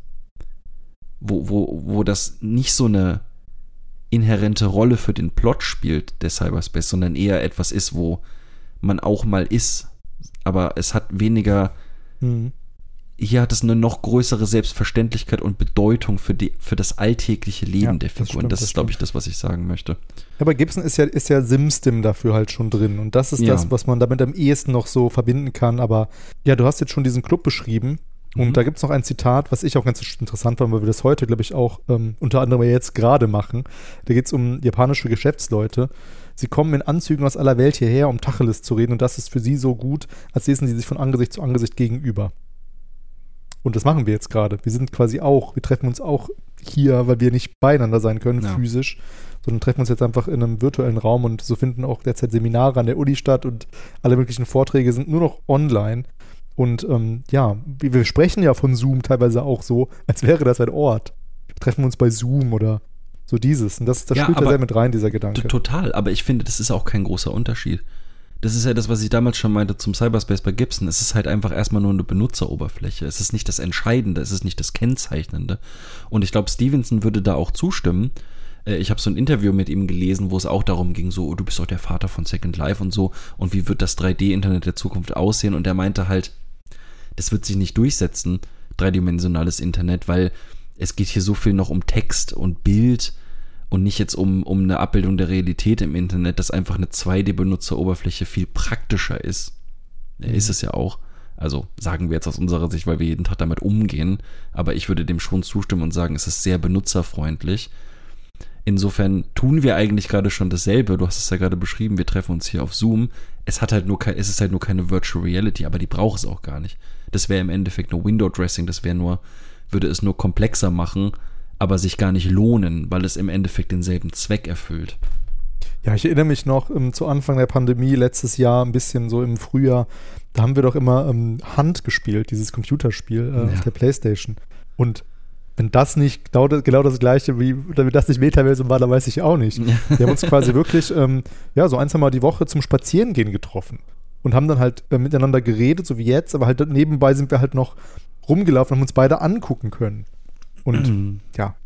wo das nicht so eine inhärente Rolle für den Plot spielt, der Cyberspace, sondern eher etwas ist, wo man auch mal ist. Aber es hat weniger, hier hat es eine noch größere Selbstverständlichkeit und Bedeutung für das alltägliche Leben der Figur. Und das ist, glaube ich, das, was ich sagen möchte. Ja, bei Gibson ist ja SimStim dafür halt schon drin. Und das ist das, was man damit am ehesten noch so verbinden kann. Aber ja, du hast jetzt schon diesen Club beschrieben. Und da gibt es noch ein Zitat, was ich auch ganz interessant fand, weil wir das heute, glaube ich, auch unter anderem jetzt gerade machen. Da geht es um japanische Geschäftsleute. Sie kommen in Anzügen aus aller Welt hierher, um Tacheles zu reden. Und das ist für sie so gut, als säßen sie sich von Angesicht zu Angesicht gegenüber. Und das machen wir jetzt gerade. Wir treffen uns auch hier, weil wir nicht beieinander sein können, physisch, sondern treffen uns jetzt einfach in einem virtuellen Raum und so finden auch derzeit Seminare an der Uni statt und alle möglichen Vorträge sind nur noch online. Und wir sprechen ja von Zoom teilweise auch so, als wäre das ein Ort. Wir treffen uns bei Zoom oder so dieses. Und das spielt ja sehr mit rein, dieser Gedanke. Total, aber ich finde, das ist auch kein großer Unterschied. Das ist ja das, was ich damals schon meinte zum Cyberspace bei Gibson. Es ist halt einfach erstmal nur eine Benutzeroberfläche. Es ist nicht das Entscheidende, es ist nicht das Kennzeichnende. Und ich glaube, Stevenson würde da auch zustimmen. Ich habe so ein Interview mit ihm gelesen, wo es auch darum ging, so, du bist doch der Vater von Second Life und so. Und wie wird das 3D-Internet der Zukunft aussehen? Und er meinte halt, das wird sich nicht durchsetzen, dreidimensionales Internet, weil es geht hier so viel noch um Text und Bild und nicht jetzt um eine Abbildung der Realität im Internet, dass einfach eine 2D-Benutzeroberfläche viel praktischer ist. Ist es ja auch. Also sagen wir jetzt aus unserer Sicht, weil wir jeden Tag damit umgehen. Aber ich würde dem schon zustimmen und sagen, es ist sehr benutzerfreundlich. Insofern tun wir eigentlich gerade schon dasselbe. Du hast es ja gerade beschrieben, wir treffen uns hier auf Zoom. Es ist halt nur keine Virtual Reality, aber die braucht es auch gar nicht. Das wäre im Endeffekt nur Window Dressing, würde es nur komplexer machen, aber sich gar nicht lohnen, weil es im Endeffekt denselben Zweck erfüllt. Ja, ich erinnere mich noch zu Anfang der Pandemie, letztes Jahr, ein bisschen so im Frühjahr, da haben wir doch immer Hunt gespielt, dieses Computerspiel auf der Playstation. Und wenn das nicht genau das Gleiche, wenn das nicht Metaversum war, dann weiß ich auch nicht. Wir haben uns quasi wirklich so ein, zwei Mal die Woche zum Spazierengehen getroffen und haben dann halt miteinander geredet, so wie jetzt, aber halt nebenbei sind wir halt noch rumgelaufen und haben uns beide angucken können. Und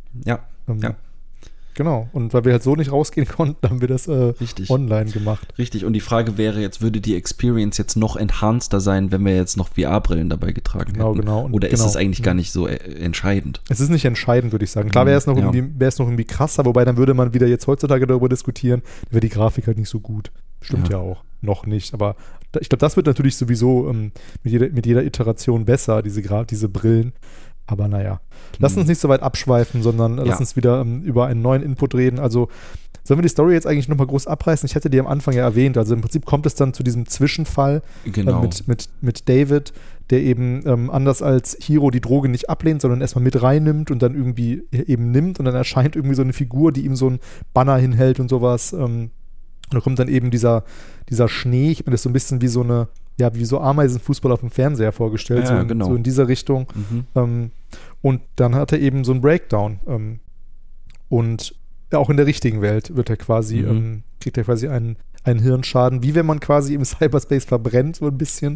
genau. Und weil wir halt so nicht rausgehen konnten, haben wir das online gemacht. Richtig. Und die Frage wäre jetzt, würde die Experience jetzt noch enhanceder sein, wenn wir jetzt noch VR-Brillen dabei getragen hätten? Genau. Oder ist es eigentlich gar nicht so entscheidend? Es ist nicht entscheidend, würde ich sagen. Klar wäre es noch irgendwie krasser, wobei dann würde man wieder jetzt heutzutage darüber diskutieren, wäre die Grafik halt nicht so gut. Stimmt ja auch. Noch nicht. Aber ich glaube, das wird natürlich sowieso mit jeder Iteration besser, diese Brillen. Aber naja, lass uns nicht so weit abschweifen, sondern lass uns wieder über einen neuen Input reden. Also sollen wir die Story jetzt eigentlich nochmal groß abreißen? Ich hatte die am Anfang ja erwähnt. Also im Prinzip kommt es dann zu diesem Zwischenfall mit David, der eben anders als Hiro die Droge nicht ablehnt, sondern erstmal mit reinnimmt und dann irgendwie eben nimmt. Und dann erscheint irgendwie so eine Figur, die ihm so ein Banner hinhält und sowas. Und da kommt dann eben dieser Schnee. Ich habe mir das so ein bisschen wie so Ameisenfußball auf dem Fernseher vorgestellt, so in dieser Richtung. Und dann hat er eben so einen Breakdown. Und auch in der richtigen Welt wird er quasi, kriegt er quasi einen Hirnschaden, wie wenn man quasi im Cyberspace verbrennt, so ein bisschen.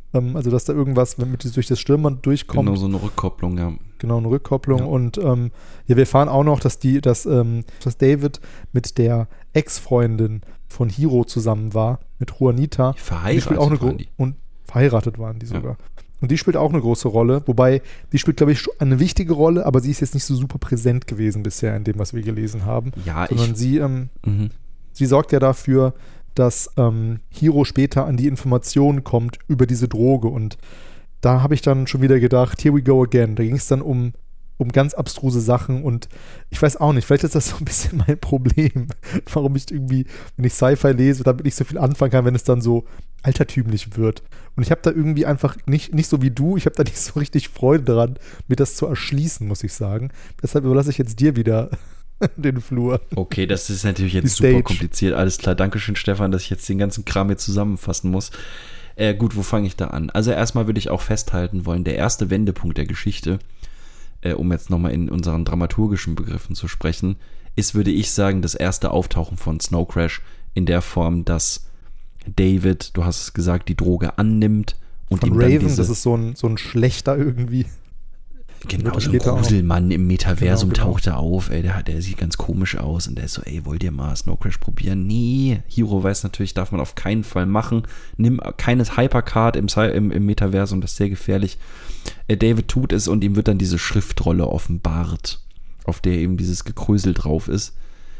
Also, dass da irgendwas durch das Stirnband durchkommt. Genau, so eine Rückkopplung, ja. Genau, eine Rückkopplung. Ja. Und wir erfahren auch noch, dass David mit der Ex-Freundin von Hiro zusammen war, mit Juanita. Und verheiratet waren die sogar. Und die spielt auch eine große Rolle, wobei die spielt, glaube ich, eine wichtige Rolle, aber sie ist jetzt nicht so super präsent gewesen bisher in dem, was wir gelesen haben. Ja, sondern sie sorgt ja dafür, dass Hiro später an die Informationen kommt über diese Droge. Und da habe ich dann schon wieder gedacht, here we go again. Da ging es dann um ganz abstruse Sachen und ich weiß auch nicht, vielleicht ist das so ein bisschen mein Problem, warum ich irgendwie, wenn ich Sci-Fi lese, damit nicht so viel anfangen kann, wenn es dann so altertümlich wird. Und ich habe da irgendwie einfach nicht so wie du, ich habe da nicht so richtig Freude daran, mir das zu erschließen, muss ich sagen. Deshalb überlasse ich jetzt dir wieder den Flur. Okay, das ist natürlich jetzt super kompliziert. Alles klar, dankeschön Stefan, dass ich jetzt den ganzen Kram jetzt zusammenfassen muss. Gut, wo fange ich da an? Also erstmal würde ich auch festhalten wollen, der erste Wendepunkt der Geschichte, um jetzt nochmal in unseren dramaturgischen Begriffen zu sprechen, ist, würde ich sagen, das erste Auftauchen von Snow Crash in der Form, dass David, du hast es gesagt, die Droge annimmt. Und von Raven, das ist so ein Schlechter irgendwie. Genau, so ein Gruselmann im Metaversum taucht er auf, der sieht ganz komisch aus und der ist so, wollt ihr mal Snow Crash probieren? Nee, Hiro weiß natürlich, darf man auf keinen Fall machen. Nimm keines Hypercard im Metaversum, das ist sehr gefährlich. David tut es und ihm wird dann diese Schriftrolle offenbart, auf der eben dieses Gekrösel drauf ist,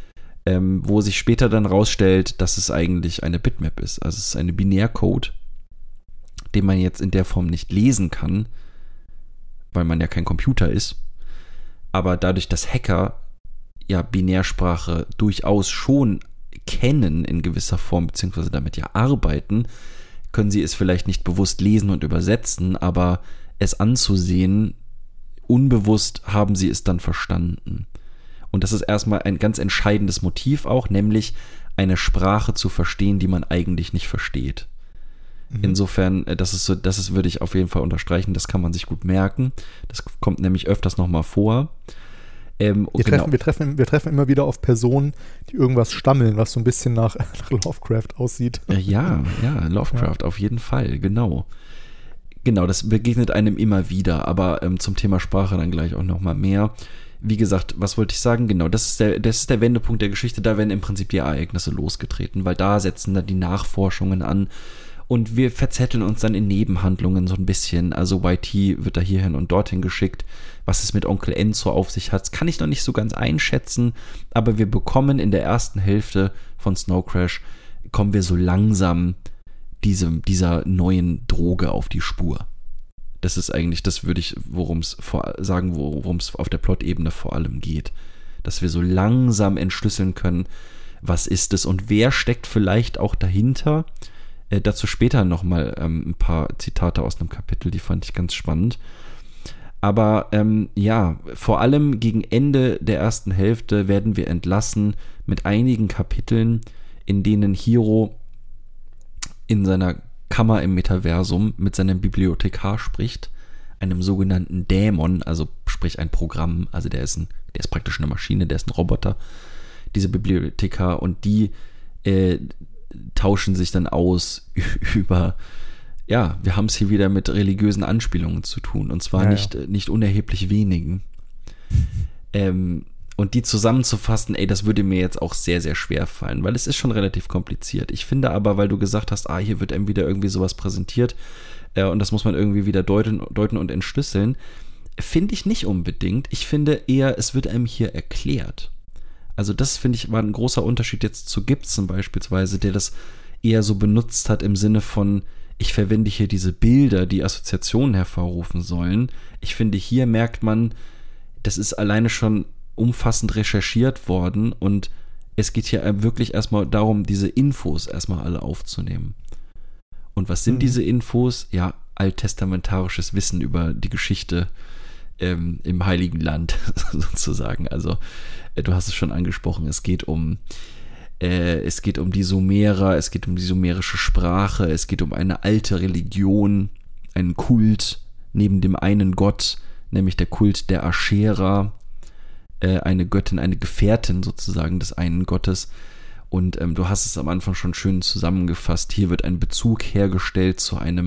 wo sich später dann rausstellt, dass es eigentlich eine Bitmap ist. Also es ist eine Binärcode, den man jetzt in der Form nicht lesen kann, weil man ja kein Computer ist, aber dadurch, dass Hacker ja Binärsprache durchaus schon kennen in gewisser Form, beziehungsweise damit ja arbeiten, können sie es vielleicht nicht bewusst lesen und übersetzen, aber es anzusehen, unbewusst haben sie es dann verstanden. Und das ist erstmal ein ganz entscheidendes Motiv auch, nämlich eine Sprache zu verstehen, die man eigentlich nicht versteht. Insofern, das würde ich auf jeden Fall unterstreichen, das kann man sich gut merken. Das kommt nämlich öfters nochmal vor. Wir treffen immer wieder auf Personen, die irgendwas stammeln, was so ein bisschen nach Lovecraft aussieht. Ja, Lovecraft, auf jeden Fall, genau. Genau, das begegnet einem immer wieder, aber zum Thema Sprache dann gleich auch nochmal mehr. Wie gesagt, was wollte ich sagen? Genau, das ist der Wendepunkt der Geschichte, da werden im Prinzip die Ereignisse losgetreten, weil da setzen dann die Nachforschungen an. Und wir verzetteln uns dann in Nebenhandlungen so ein bisschen. Also YT wird da hierhin und dorthin geschickt. Was es mit Onkel Enzo auf sich hat, kann ich noch nicht so ganz einschätzen. Aber wir bekommen in der ersten Hälfte von Snow Crash, kommen wir so langsam dieser neuen Droge auf die Spur. Das ist eigentlich, das würde ich worum es auf der Plot-Ebene vor allem geht. Dass wir so langsam entschlüsseln können, was ist es und wer steckt vielleicht auch dahinter. Dazu später nochmal ein paar Zitate aus einem Kapitel, die fand ich ganz spannend. Aber vor allem gegen Ende der ersten Hälfte werden wir entlassen mit einigen Kapiteln, in denen Hiro in seiner Kammer im Metaversum mit seinem Bibliothekar spricht, einem sogenannten Dämon, also sprich ein Programm, also der ist praktisch eine Maschine, der ist ein Roboter, diese Bibliothekar, und die tauschen sich dann aus über, wir haben es hier wieder mit religiösen Anspielungen zu tun, und zwar nicht unerheblich wenigen. Und die zusammenzufassen, das würde mir jetzt auch sehr, sehr schwer fallen, weil es ist schon relativ kompliziert. Ich finde aber, weil du gesagt hast, hier wird einem wieder irgendwie sowas präsentiert und das muss man irgendwie wieder deuten und entschlüsseln, finde ich nicht unbedingt. Ich finde eher, es wird einem hier erklärt. Also das, finde ich, war ein großer Unterschied jetzt zu Gibson beispielsweise, der das eher so benutzt hat im Sinne von, ich verwende hier diese Bilder, die Assoziationen hervorrufen sollen. Ich finde, hier merkt man, das ist alleine schon umfassend recherchiert worden und es geht hier wirklich erstmal darum, diese Infos erstmal alle aufzunehmen. Und was sind diese Infos? Ja, alttestamentarisches Wissen über die Geschichte im Heiligen Land sozusagen. Also du hast es schon angesprochen, es geht um die Sumerer, es geht um die sumerische Sprache, es geht um eine alte Religion, einen Kult neben dem einen Gott, nämlich der Kult der Aschera, eine Göttin, eine Gefährtin sozusagen des einen Gottes. Und du hast es am Anfang schon schön zusammengefasst. Hier wird ein Bezug hergestellt zu einem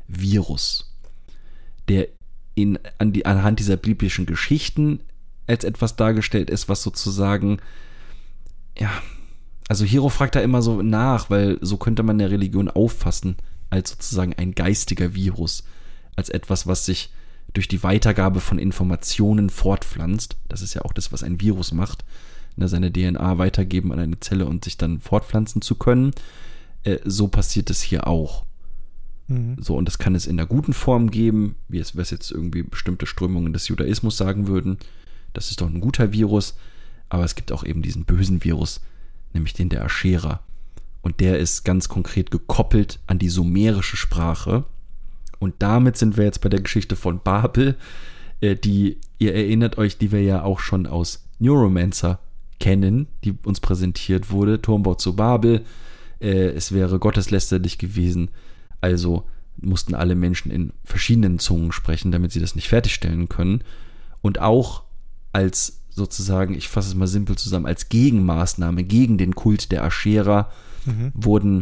Virus, der anhand dieser biblischen Geschichten als etwas dargestellt ist, was sozusagen, ja, also Hiro fragt da immer so nach, weil so könnte man der Religion auffassen, als sozusagen ein geistiger Virus, als etwas, was sich durch die Weitergabe von Informationen fortpflanzt. Das ist ja auch das, was ein Virus macht, seine DNA weitergeben an eine Zelle und sich dann fortpflanzen zu können. So passiert es hier auch. So, und das kann es in der guten Form geben, wie es jetzt irgendwie bestimmte Strömungen des Judaismus sagen würden. Das ist doch ein guter Virus, aber es gibt auch eben diesen bösen Virus, nämlich den der Aschera. Und der ist ganz konkret gekoppelt an die sumerische Sprache. Und damit sind wir jetzt bei der Geschichte von Babel, die, ihr erinnert euch, die wir ja auch schon aus Neuromancer kennen, die uns präsentiert wurde. Turmbau zu Babel, es wäre gotteslästerlich gewesen, also mussten alle Menschen in verschiedenen Zungen sprechen, damit sie das nicht fertigstellen können. Und auch als sozusagen, ich fasse es mal simpel zusammen, als Gegenmaßnahme gegen den Kult der Aschera wurden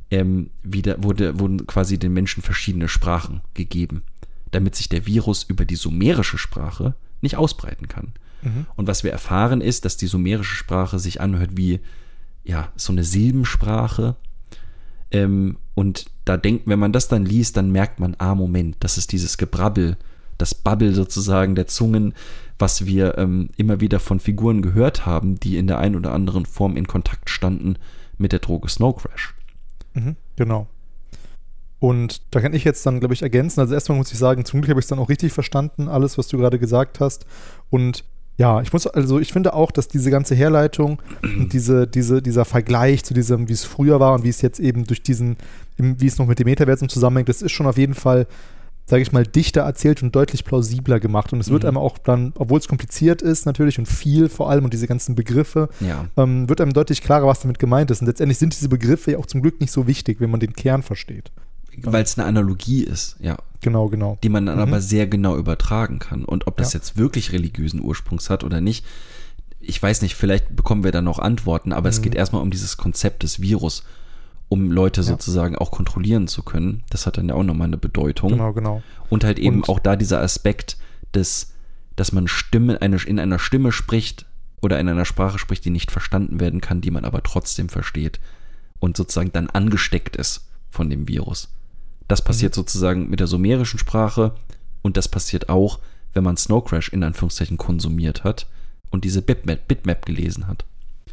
quasi den Menschen verschiedene Sprachen gegeben, damit sich der Virus über die sumerische Sprache nicht ausbreiten kann. Und was wir erfahren ist, dass die sumerische Sprache sich anhört wie, ja, so eine Silbensprache. Und da wenn man das dann liest, dann merkt man, Moment, das ist dieses Gebrabbel, das Babbel sozusagen der Zungen, was wir immer wieder von Figuren gehört haben, die in der einen oder anderen Form in Kontakt standen mit der Droge Snow Crash. Genau. Und da kann ich jetzt dann, glaube ich, ergänzen. Also erstmal muss ich sagen, zum Glück habe ich es dann auch richtig verstanden, alles, was du gerade gesagt hast. Und ja, ich finde auch, dass diese ganze Herleitung und dieser Vergleich zu diesem, wie es früher war und wie es jetzt eben wie es noch mit dem Metaversum zusammenhängt, das ist schon auf jeden Fall, sage ich mal, dichter erzählt und deutlich plausibler gemacht. Und es wird einem auch dann, obwohl es kompliziert ist natürlich und viel vor allem und diese ganzen Begriffe, wird einem deutlich klarer, was damit gemeint ist. Und letztendlich sind diese Begriffe ja auch zum Glück nicht so wichtig, wenn man den Kern versteht. Weil es eine Analogie ist, ja. Genau. Die man dann aber sehr genau übertragen kann. Und ob das jetzt wirklich religiösen Ursprungs hat oder nicht, ich weiß nicht, vielleicht bekommen wir da noch Antworten, aber es geht erstmal um dieses Konzept des Virus, um Leute sozusagen auch kontrollieren zu können. Das hat dann ja auch nochmal eine Bedeutung. Genau. Und halt eben auch da dieser Aspekt, dass man in einer Stimme spricht oder in einer Sprache spricht, die nicht verstanden werden kann, die man aber trotzdem versteht und sozusagen dann angesteckt ist von dem Virus. Das passiert sozusagen mit der sumerischen Sprache und das passiert auch, wenn man Snow Crash in Anführungszeichen konsumiert hat und diese Bitmap gelesen hat.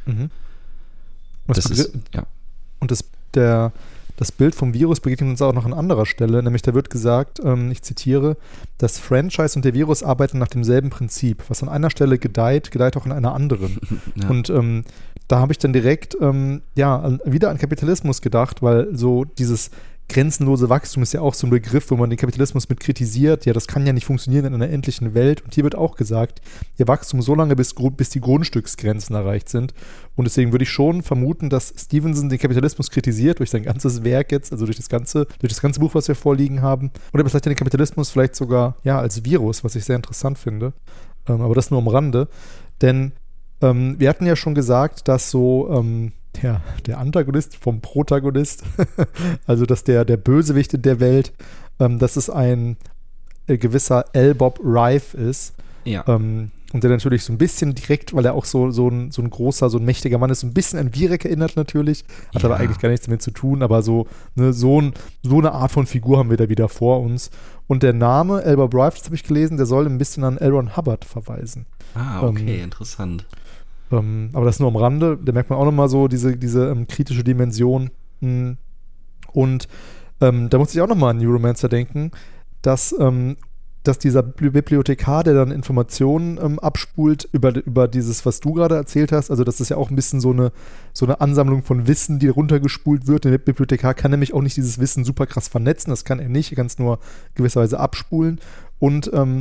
Und das Bild vom Virus begegnet uns auch noch an anderer Stelle, nämlich da wird gesagt, ich zitiere, das Franchise und der Virus arbeiten nach demselben Prinzip. Was an einer Stelle gedeiht auch an einer anderen. Ja. Und da habe ich dann direkt wieder an Kapitalismus gedacht, weil so dieses grenzenlose Wachstum ist ja auch so ein Begriff, wo man den Kapitalismus mit kritisiert. Ja, das kann ja nicht funktionieren in einer endlichen Welt. Und hier wird auch gesagt, ihr Wachstum so lange, bis die Grundstücksgrenzen erreicht sind. Und deswegen würde ich schon vermuten, dass Stevenson den Kapitalismus kritisiert durch sein ganzes Werk jetzt, also durch das ganze Buch, was wir vorliegen haben. Oder vielleicht den Kapitalismus vielleicht sogar als Virus, was ich sehr interessant finde. Aber das nur am Rande. Denn wir hatten ja schon gesagt, dass so der Antagonist vom Protagonist, also dass der Bösewicht in der Welt, dass es ein gewisser L. Bob Rife ist. Ja. Und der natürlich so ein bisschen direkt, weil er auch so ein großer, so ein mächtiger Mann ist, so ein bisschen an Virek erinnert natürlich, hat aber eigentlich gar nichts damit zu tun, aber so eine Art von Figur haben wir da wieder vor uns. Und der Name L. Bob Rife, das habe ich gelesen, der soll ein bisschen an L. Ron Hubbard verweisen. Okay, interessant. Aber das nur am Rande, da merkt man auch nochmal so diese kritische Dimension. Und da muss ich auch nochmal an Neuromancer denken, dass dieser Bibliothekar, der dann Informationen abspult über dieses, was du gerade erzählt hast, also das ist ja auch ein bisschen so eine Ansammlung von Wissen, die runtergespult wird. Der Bibliothekar kann nämlich auch nicht dieses Wissen super krass vernetzen, das kann er nicht, er kann es nur gewisserweise abspulen. Und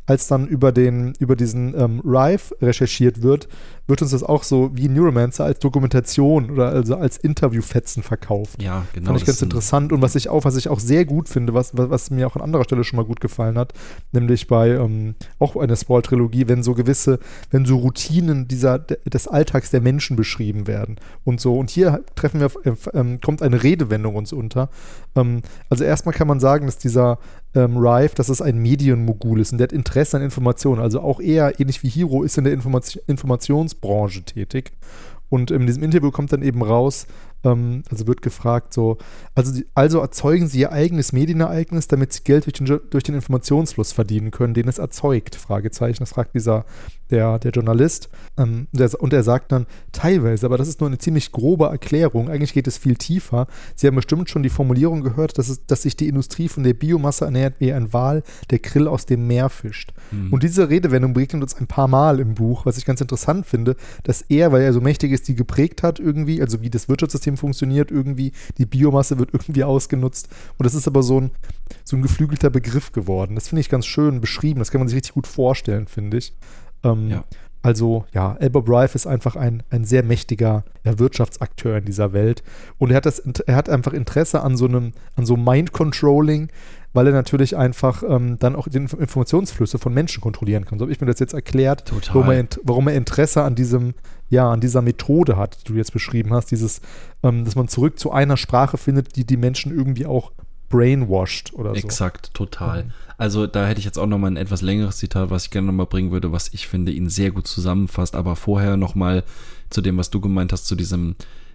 als dann über diesen Rife recherchiert wird uns das auch so wie Neuromancer als Dokumentation oder also als Interviewfetzen verkauft. Ja, genau. Fand ich ganz interessant. Und was ich auch sehr gut finde, was mir auch an anderer Stelle schon mal gut gefallen hat, nämlich bei auch einer Sprawl-Trilogie, wenn so Routinen des Alltags der Menschen beschrieben werden und so. Und hier kommt eine Redewendung uns unter. Also erstmal kann man sagen, dass dieser Rife, dass es ein Medienmogul ist und der hat Interesse an Informationen. Also auch eher, ähnlich wie Hiro, ist in der Informationsbranche tätig. Und in diesem Interview kommt dann eben raus, also wird gefragt so, also erzeugen sie ihr eigenes Medienereignis, damit sie Geld durch den Informationsfluss verdienen können, den es erzeugt, Fragezeichen. Das fragt der Journalist. Und er sagt dann, teilweise, aber das ist nur eine ziemlich grobe Erklärung, eigentlich geht es viel tiefer. Sie haben bestimmt schon die Formulierung gehört, dass sich die Industrie von der Biomasse ernährt wie ein Wal, der Krill aus dem Meer fischt. Und diese Redewendung begegnet uns ein paar Mal im Buch, was ich ganz interessant finde, dass er, weil er so mächtig ist, die geprägt hat irgendwie, also wie das Wirtschaftssystem funktioniert irgendwie, die Biomasse wird irgendwie ausgenutzt und das ist aber so ein geflügelter Begriff geworden. Das finde ich ganz schön beschrieben, das kann man sich richtig gut vorstellen, finde ich. Also ja, L. Bob Rife ist einfach ein sehr mächtiger Wirtschaftsakteur in dieser Welt und er hat einfach Interesse an so Mind-Controlling, weil er natürlich einfach dann auch die Informationsflüsse von Menschen kontrollieren kann. So habe ich mir das jetzt erklärt, warum er Interesse an dieser Methode hat, die du jetzt beschrieben hast, dass man zurück zu einer Sprache findet, die Menschen irgendwie auch brainwashed oder so. Exakt, total. Also da hätte ich jetzt auch nochmal ein etwas längeres Zitat, was ich gerne nochmal bringen würde, was ich finde, ihn sehr gut zusammenfasst, aber vorher nochmal zu dem, was du gemeint hast, zu diesem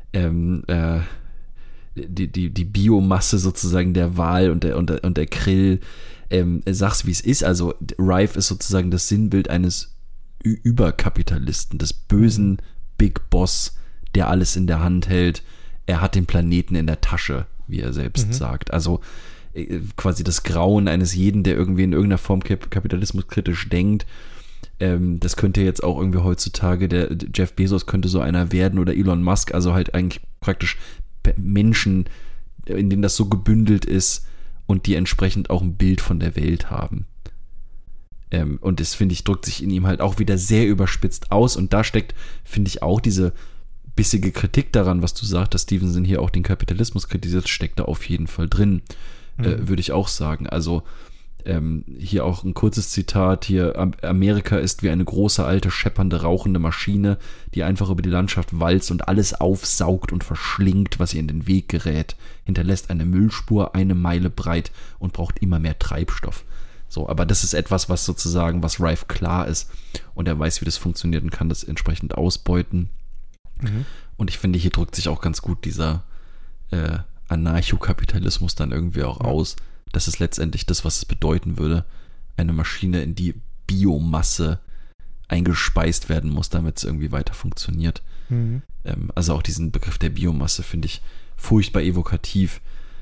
die Biomasse sozusagen der Wal und der Krill, sag's wie es ist, also Rife ist sozusagen das Sinnbild eines Überkapitalisten, des bösen Big Boss, der alles in der Hand hält. Er hat den Planeten in der Tasche, wie er selbst sagt. Also quasi das Grauen eines jeden, der irgendwie in irgendeiner Form kapitalismuskritisch denkt. Das könnte jetzt auch irgendwie heutzutage, der Jeff Bezos könnte so einer werden oder Elon Musk, also halt eigentlich praktisch Menschen, in denen das so gebündelt ist und die entsprechend auch ein Bild von der Welt haben. Und das, finde ich, drückt sich in ihm halt auch wieder sehr überspitzt aus und da steckt, finde ich, auch diese bissige Kritik daran, was du sagst, dass Stevenson hier auch den Kapitalismus kritisiert, steckt da auf jeden Fall drin, würde ich auch sagen. Also hier auch ein kurzes Zitat hier: Amerika ist wie eine große, alte, scheppernde, rauchende Maschine, die einfach über die Landschaft walzt und alles aufsaugt und verschlingt, was ihr in den Weg gerät, hinterlässt eine Müllspur 1 Meile breit und braucht immer mehr Treibstoff. So, aber das ist etwas, was Rife klar ist und er weiß, wie das funktioniert und kann das entsprechend ausbeuten. Und ich finde, hier drückt sich auch ganz gut dieser Anarchokapitalismus dann irgendwie auch aus. Das ist letztendlich das, was es bedeuten würde. Eine Maschine, in die Biomasse eingespeist werden muss, damit es irgendwie weiter funktioniert. Also auch diesen Begriff der Biomasse finde ich furchtbar evokativ.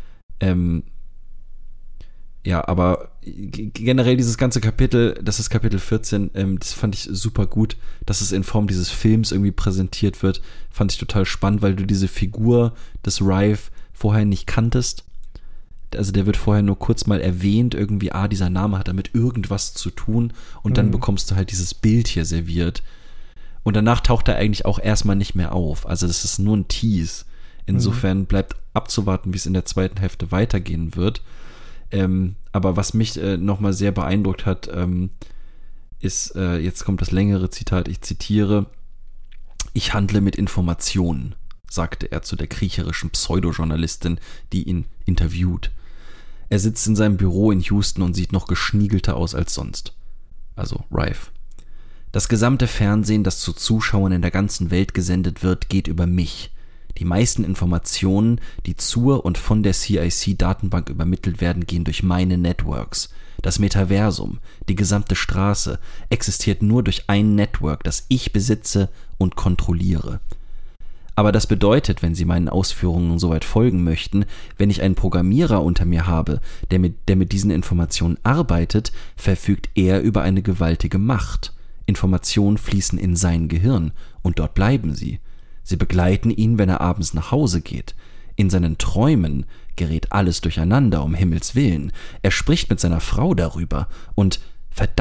Ja, aber generell dieses ganze Kapitel, das ist Kapitel 14, das fand ich super gut, dass es in Form dieses Films irgendwie präsentiert wird, fand ich total spannend, weil du diese Figur des Rife vorher nicht kanntest. Also der wird vorher nur kurz mal erwähnt, irgendwie, dieser Name hat damit irgendwas zu tun und dann bekommst du halt dieses Bild hier serviert und danach taucht er eigentlich auch erstmal nicht mehr auf. Also das ist nur ein Tease. Insofern bleibt abzuwarten, wie es in der zweiten Hälfte weitergehen wird. Aber was mich nochmal sehr beeindruckt hat, ist, jetzt kommt das längere Zitat, ich zitiere: Ich handle mit Informationen, sagte er zu der kriecherischen Pseudojournalistin, die ihn interviewt. Er sitzt in seinem Büro in Houston und sieht noch geschniegelter aus als sonst. Also Rife. Das gesamte Fernsehen, das zu Zuschauern in der ganzen Welt gesendet wird, geht über mich. Die meisten Informationen, die zur und von der CIC-Datenbank übermittelt werden, gehen durch meine Networks. Das Metaversum, die gesamte Straße, existiert nur durch ein Network, das ich besitze und kontrolliere. Aber das bedeutet, wenn Sie meinen Ausführungen soweit folgen möchten, wenn ich einen Programmierer unter mir habe, der mit diesen Informationen arbeitet, verfügt er über eine gewaltige Macht. Informationen fließen in sein Gehirn und dort bleiben sie. Sie begleiten ihn, wenn er abends nach Hause geht. In seinen Träumen gerät alles durcheinander, um Himmels Willen. Er spricht mit seiner Frau darüber und, verdammt,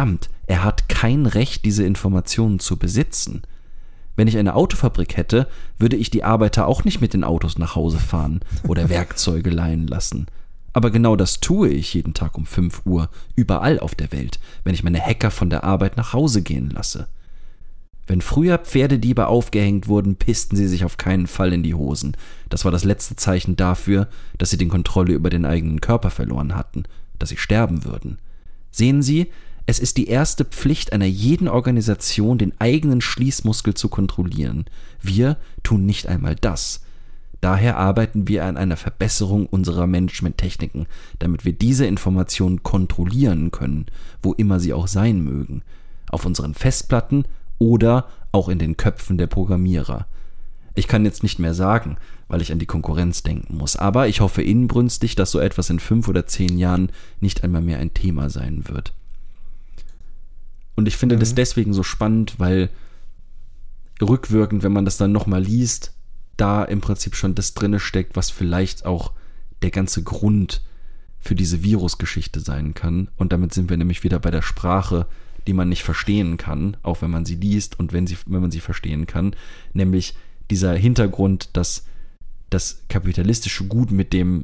Er hat kein Recht, diese Informationen zu besitzen. Wenn ich eine Autofabrik hätte, würde ich die Arbeiter auch nicht mit den Autos nach Hause fahren oder Werkzeuge leihen lassen. Aber genau das tue ich jeden Tag um 5 Uhr, überall auf der Welt, wenn ich meine Hacker von der Arbeit nach Hause gehen lasse. Wenn früher Pferdediebe aufgehängt wurden, pissten sie sich auf keinen Fall in die Hosen. Das war das letzte Zeichen dafür, dass sie die Kontrolle über den eigenen Körper verloren hatten, dass sie sterben würden. Sehen Sie, es ist die erste Pflicht einer jeden Organisation, den eigenen Schließmuskel zu kontrollieren. Wir tun nicht einmal das. Daher arbeiten wir an einer Verbesserung unserer Managementtechniken, damit wir diese Informationen kontrollieren können, wo immer sie auch sein mögen. Auf unseren Festplatten oder auch in den Köpfen der Programmierer. Ich kann jetzt nicht mehr sagen, weil ich an die Konkurrenz denken muss, aber ich hoffe inbrünstig, dass so etwas in 5 oder 10 Jahren nicht einmal mehr ein Thema sein wird. Und ich finde das deswegen so spannend, weil rückwirkend, wenn man das dann nochmal liest, da im Prinzip schon das drinne steckt, was vielleicht auch der ganze Grund für diese Virusgeschichte sein kann. Und damit sind wir nämlich wieder bei der Sprache, die man nicht verstehen kann, auch wenn man sie liest und wenn man sie verstehen kann, nämlich dieser Hintergrund, dass das kapitalistische Gut, mit dem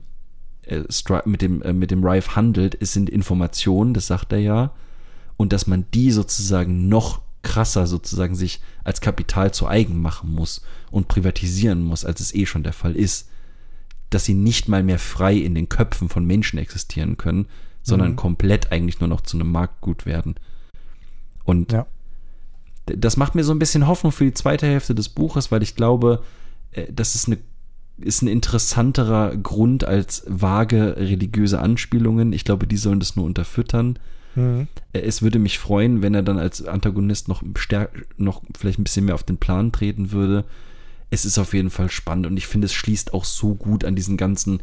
Rife handelt, es sind Informationen, das sagt er ja, und dass man die sozusagen noch krasser sozusagen sich als Kapital zu eigen machen muss und privatisieren muss, als es eh schon der Fall ist, dass sie nicht mal mehr frei in den Köpfen von Menschen existieren können, sondern komplett eigentlich nur noch zu einem Marktgut werden. Und das macht mir so ein bisschen Hoffnung für die zweite Hälfte des Buches, weil ich glaube, das ist ein interessanterer Grund als vage religiöse Anspielungen. Ich glaube, die sollen das nur unterfüttern. Es würde mich freuen, wenn er dann als Antagonist noch vielleicht ein bisschen mehr auf den Plan treten würde. Es ist auf jeden Fall spannend und ich finde, es schließt auch so gut an diesen ganzen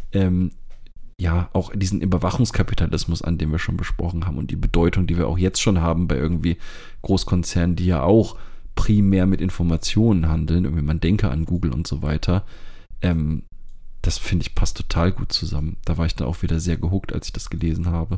auch diesen Überwachungskapitalismus an, den wir schon besprochen haben und die Bedeutung, die wir auch jetzt schon haben bei irgendwie Großkonzernen, die ja auch primär mit Informationen handeln. Irgendwie man denke an Google und so weiter. Das finde ich passt total gut zusammen. Da war ich dann auch wieder sehr gehuckt, als ich das gelesen habe.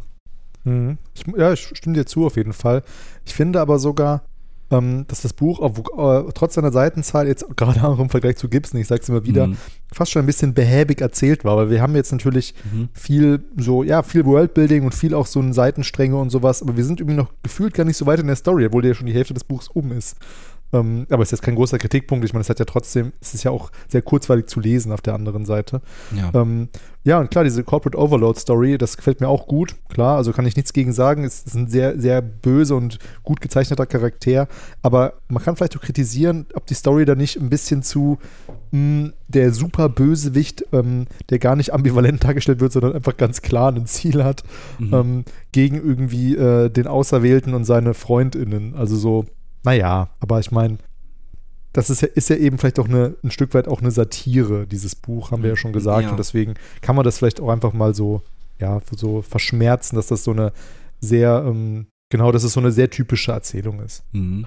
Ich stimme dir zu auf jeden Fall. Ich finde aber sogar, dass das Buch, trotz seiner Seitenzahl, jetzt gerade auch im Vergleich zu Gibson, ich sage es immer wieder, fast schon ein bisschen behäbig erzählt war, weil wir haben jetzt natürlich viel Worldbuilding und viel auch so Seitenstränge und sowas, aber wir sind irgendwie noch gefühlt gar nicht so weit in der Story, obwohl ja schon die Hälfte des Buchs ist. Aber es ist jetzt kein großer Kritikpunkt. Ich meine, es ist ja auch sehr kurzweilig zu lesen auf der anderen Seite. Ja, und klar, diese Corporate Overload Story, das gefällt mir auch gut. Klar, also kann ich nichts gegen sagen. Es ist ein sehr, sehr böse und gut gezeichneter Charakter. Aber man kann vielleicht auch kritisieren, ob die Story da nicht ein bisschen zu der super Bösewicht, der gar nicht ambivalent dargestellt wird, sondern einfach ganz klar ein Ziel hat, gegen irgendwie den Auserwählten und seine FreundInnen. Also so, naja, aber ich meine, das ist ja eben vielleicht auch ein Stück weit auch eine Satire, dieses Buch, haben wir ja schon gesagt. Ja. Und deswegen kann man das vielleicht auch einfach mal so verschmerzen, dass das so eine sehr, dass es so eine sehr typische Erzählung ist.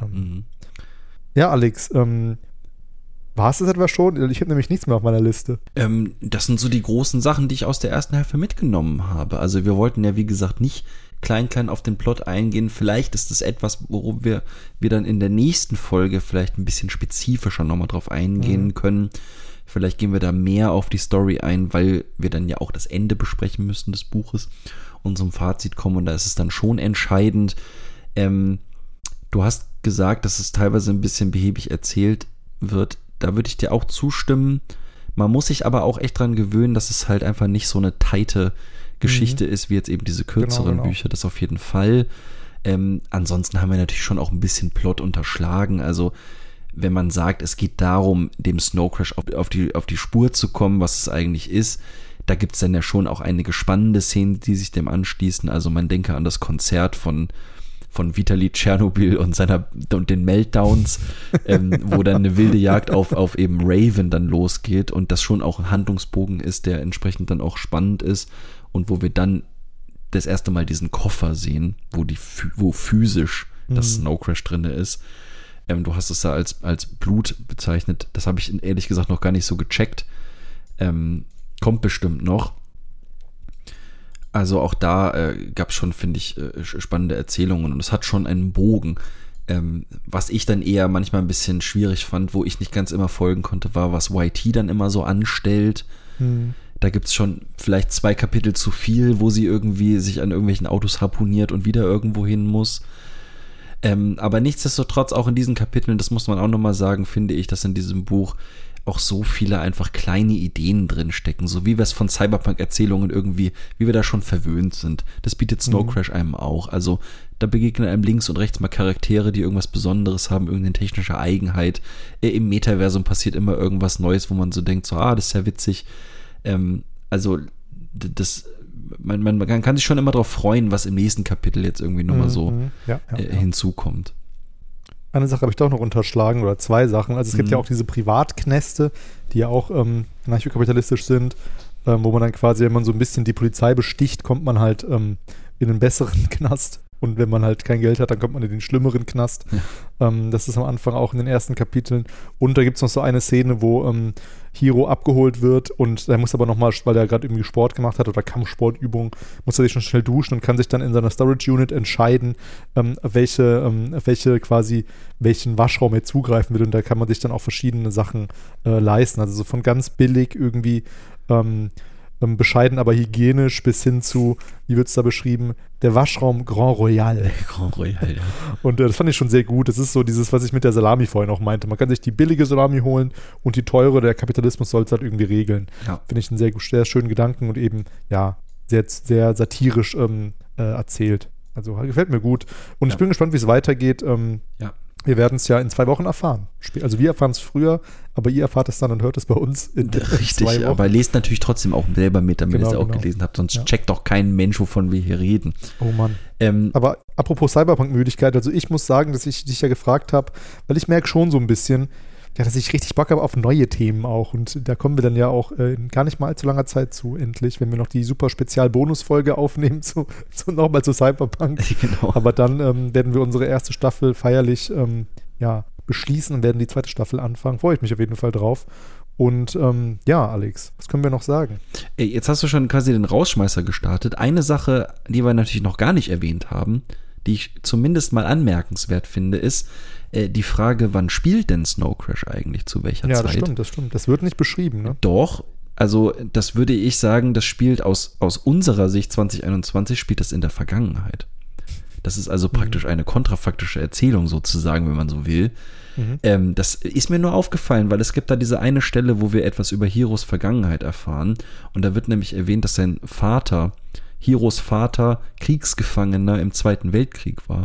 Ja, Alex, war es das etwa schon? Ich habe nämlich nichts mehr auf meiner Liste. Das sind so die großen Sachen, die ich aus der ersten Hälfte mitgenommen habe. Also wir wollten ja, wie gesagt, nicht klein auf den Plot eingehen. Vielleicht ist das etwas, worum wir dann in der nächsten Folge vielleicht ein bisschen spezifischer nochmal drauf eingehen können. Vielleicht gehen wir da mehr auf die Story ein, weil wir dann ja auch das Ende besprechen müssen des Buches und zum Fazit kommen. Und da ist es dann schon entscheidend. Du hast gesagt, dass es teilweise ein bisschen behäbig erzählt wird. Da würde ich dir auch zustimmen. Man muss sich aber auch echt dran gewöhnen, dass es halt einfach nicht so eine tighte Geschichte ist, wie jetzt eben diese kürzeren Bücher, das auf jeden Fall. Ansonsten haben wir natürlich schon auch ein bisschen Plot unterschlagen. Also wenn man sagt, es geht darum, dem Snow Crash auf die Spur zu kommen, was es eigentlich ist, da gibt es dann ja schon auch einige spannende Szenen, die sich dem anschließen. Also man denke an das Konzert von Vitali Tschernobyl und den Meltdowns, wo dann eine wilde Jagd auf eben Raven dann losgeht und das schon auch ein Handlungsbogen ist, der entsprechend dann auch spannend ist und wo wir dann das erste Mal diesen Koffer sehen, wo physisch das Snow Crash drin ist. Du hast es da als Blut bezeichnet. Das habe ich ehrlich gesagt noch gar nicht so gecheckt. Kommt bestimmt noch. Also auch da gab es schon, finde ich, spannende Erzählungen und es hat schon einen Bogen. Was ich dann eher manchmal ein bisschen schwierig fand, wo ich nicht ganz immer folgen konnte, war, was YT dann immer so anstellt. Da gibt es schon vielleicht 2 Kapitel zu viel, wo sie irgendwie sich an irgendwelchen Autos harpuniert und wieder irgendwo hin muss. Aber nichtsdestotrotz auch in diesen Kapiteln, das muss man auch nochmal sagen, finde ich, dass in diesem Buch auch so viele einfach kleine Ideen drin stecken, so wie wir es von Cyberpunk-Erzählungen irgendwie, wie wir da schon verwöhnt sind. Das bietet Snow Crash einem auch. Also da begegnen einem links und rechts mal Charaktere, die irgendwas Besonderes haben, irgendeine technische Eigenheit. Im Metaversum passiert immer irgendwas Neues, wo man so denkt, so, das ist ja witzig. Also man kann sich schon immer darauf freuen, was im nächsten Kapitel jetzt irgendwie nochmal so hinzukommt. Eine Sache habe ich doch noch unterschlagen oder 2 Sachen. Also es gibt ja auch diese Privatknäste, die ja auch anarchokapitalistisch sind, wo man dann quasi, wenn man so ein bisschen die Polizei besticht, kommt man halt in einen besseren Knast. Und wenn man halt kein Geld hat, dann kommt man in den schlimmeren Knast. Ja. Das ist am Anfang auch in den ersten Kapiteln. Und da gibt es noch so eine Szene, wo Hiro abgeholt wird und er muss aber nochmal, weil er gerade irgendwie Sport gemacht hat oder Kampfsportübung, muss er sich schon schnell duschen und kann sich dann in seiner Storage Unit entscheiden, welchen Waschraum er zugreifen will. Und da kann man sich dann auch verschiedene Sachen leisten. Also so von ganz billig irgendwie bescheiden, aber hygienisch bis hin zu, wie wird es da beschrieben, der Waschraum Grand Royal. Grand Royal, ja. Und das fand ich schon sehr gut. Das ist so dieses, was ich mit der Salami vorhin auch meinte. Man kann sich die billige Salami holen und die teure, der Kapitalismus soll es halt irgendwie regeln. Ja. Finde ich einen sehr schönen Gedanken und eben, ja, sehr, sehr satirisch erzählt. Also gefällt mir gut. Und ich bin gespannt, wie es weitergeht. Wir werden es ja in 2 Wochen erfahren. Also wir erfahren es früher, aber ihr erfahrt es dann und hört es bei uns in 2 Wochen. Aber lest natürlich trotzdem auch selber mit, damit ihr es auch gelesen habt. Sonst checkt doch kein Mensch, wovon wir hier reden. Oh Mann. Aber apropos Cyberpunk-Müdigkeit, also ich muss sagen, dass ich dich ja gefragt habe, weil ich merke schon so ein bisschen, dass ich richtig Bock habe auf neue Themen auch. Und da kommen wir dann ja auch in gar nicht mal allzu langer Zeit zu, endlich, wenn wir noch die super Spezial-Bonus-Folge aufnehmen, nochmal zu Cyberpunk. Genau. Aber dann werden wir unsere erste Staffel feierlich beschließen und werden die 2. Staffel anfangen. Freue ich mich auf jeden Fall drauf. Und Alex, was können wir noch sagen? Jetzt hast du schon quasi den Rausschmeißer gestartet. Eine Sache, die wir natürlich noch gar nicht erwähnt haben, die ich zumindest mal anmerkenswert finde, ist die Frage, wann spielt denn Snow Crash eigentlich, zu welcher Zeit? Ja, das stimmt. Das wird nicht beschrieben, ne? Doch, also das würde ich sagen, das spielt aus unserer Sicht 2021, spielt das in der Vergangenheit. Das ist also praktisch eine kontrafaktische Erzählung sozusagen, wenn man so will. Das ist mir nur aufgefallen, weil es gibt da diese eine Stelle, wo wir etwas über Hiros Vergangenheit erfahren und da wird nämlich erwähnt, dass sein Vater, Hiros Vater, Kriegsgefangener im Zweiten Weltkrieg war.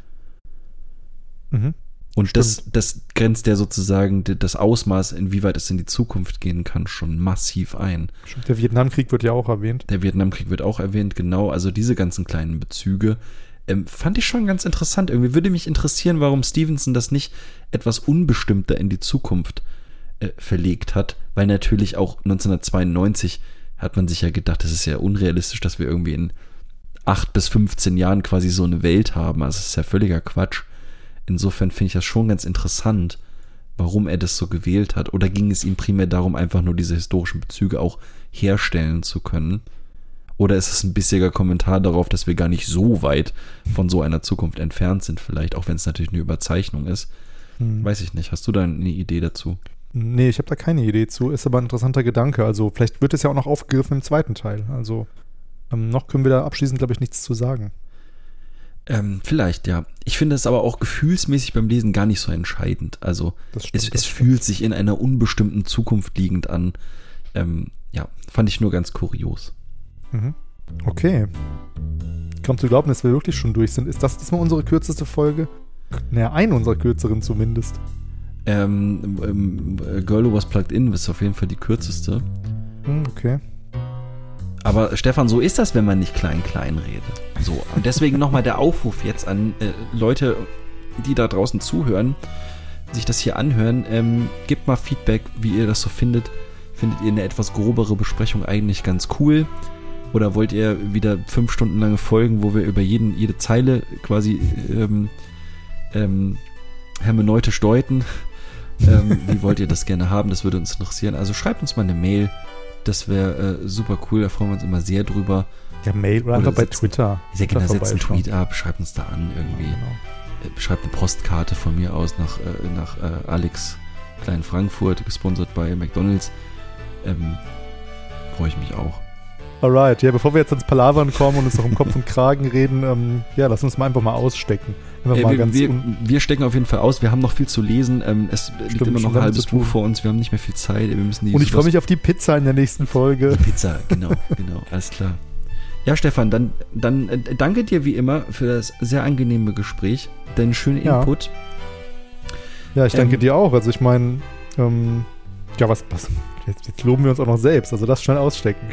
Und das grenzt ja sozusagen das Ausmaß, inwieweit es in die Zukunft gehen kann, schon massiv ein. Stimmt, der Vietnamkrieg wird ja auch erwähnt. Der Vietnamkrieg wird auch erwähnt, genau. Also diese ganzen kleinen Bezüge fand ich schon ganz interessant. Irgendwie würde mich interessieren, warum Stevenson das nicht etwas unbestimmter in die Zukunft verlegt hat, weil natürlich auch 1992 hat man sich ja gedacht, das ist ja unrealistisch, dass wir irgendwie in 8 bis 15 Jahren quasi so eine Welt haben. Also das ist ja völliger Quatsch. Insofern finde ich das schon ganz interessant, warum er das so gewählt hat. Oder ging es ihm primär darum, einfach nur diese historischen Bezüge auch herstellen zu können? Oder ist es ein bissiger Kommentar darauf, dass wir gar nicht so weit von so einer Zukunft entfernt sind vielleicht, auch wenn es natürlich eine Überzeichnung ist? Weiß ich nicht. Hast du da eine Idee dazu? Nee, ich habe da keine Idee zu. Ist aber ein interessanter Gedanke. Also vielleicht wird es ja auch noch aufgegriffen im 2. Teil. Also noch können wir da abschließend, glaube ich, nichts zu sagen. Vielleicht, ja. Ich finde es aber auch gefühlsmäßig beim Lesen gar nicht so entscheidend. Also es fühlt sich in einer unbestimmten Zukunft liegend an. Fand ich nur ganz kurios. Okay. Kaum zu glauben, dass wir wirklich schon durch sind. Ist das diesmal unsere kürzeste Folge? Naja, eine unserer kürzeren zumindest. Girl Who Was Plugged In ist auf jeden Fall die kürzeste. Okay. Aber Stefan, so ist das, wenn man nicht klein redet. So, und deswegen nochmal der Aufruf jetzt an Leute, die da draußen zuhören, sich das hier anhören. Gebt mal Feedback, wie ihr das so findet. Findet ihr eine etwas grobere Besprechung eigentlich ganz cool? Oder wollt ihr wieder 5 Stunden lange Folgen, wo wir über jede Zeile quasi hermeneutisch deuten? Wie wollt ihr das gerne haben? Das würde uns interessieren. Also schreibt uns mal eine Mail. Das wäre super cool. Da freuen wir uns immer sehr drüber. Ja, Mail oder einfach bei Twitter. Sehr gerne, setzt einen Tweet ab, schreibt uns da an irgendwie. Genau. Schreibt eine Postkarte von mir aus nach Alex Klein Frankfurt, gesponsert bei McDonald's. Freue ich mich auch. Alright, ja, bevor wir jetzt ins Palavern kommen und uns noch um Kopf und Kragen reden, lass uns mal einfach mal ausstecken. Wir stecken auf jeden Fall aus, wir haben noch viel zu lesen, es liegt immer noch ein halbes Buch vor uns, wir haben nicht mehr viel Zeit. Wir müssen und ich freue mich auf die Pizza in der nächsten Folge. Die Pizza, genau, alles klar. Ja, Stefan, dann danke dir wie immer für das sehr angenehme Gespräch, deinen schönen Input. Ja, ich danke dir auch, also ich meine, was jetzt loben wir uns auch noch selbst, also das schnell ausstecken.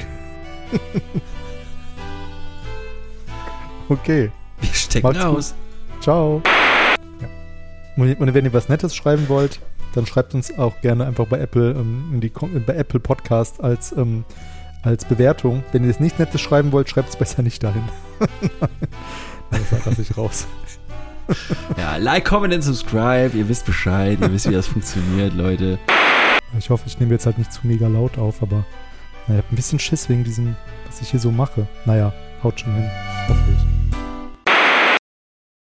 Okay. Wir stecken aus. Ciao. Ja. Und wenn ihr was Nettes schreiben wollt, dann schreibt uns auch gerne einfach bei Apple bei Apple Podcast als Bewertung. Wenn ihr es nicht Nettes schreiben wollt, schreibt es besser nicht dahin. Das lasse ich raus. Ja, like, comment and subscribe. Ihr wisst Bescheid. Ihr wisst, wie das funktioniert, Leute. Ich hoffe, ich nehme jetzt halt nicht zu mega laut auf, aber ich habe ein bisschen Schiss wegen diesem, was ich hier so mache. Naja, haut schon hin. Hoffe ich.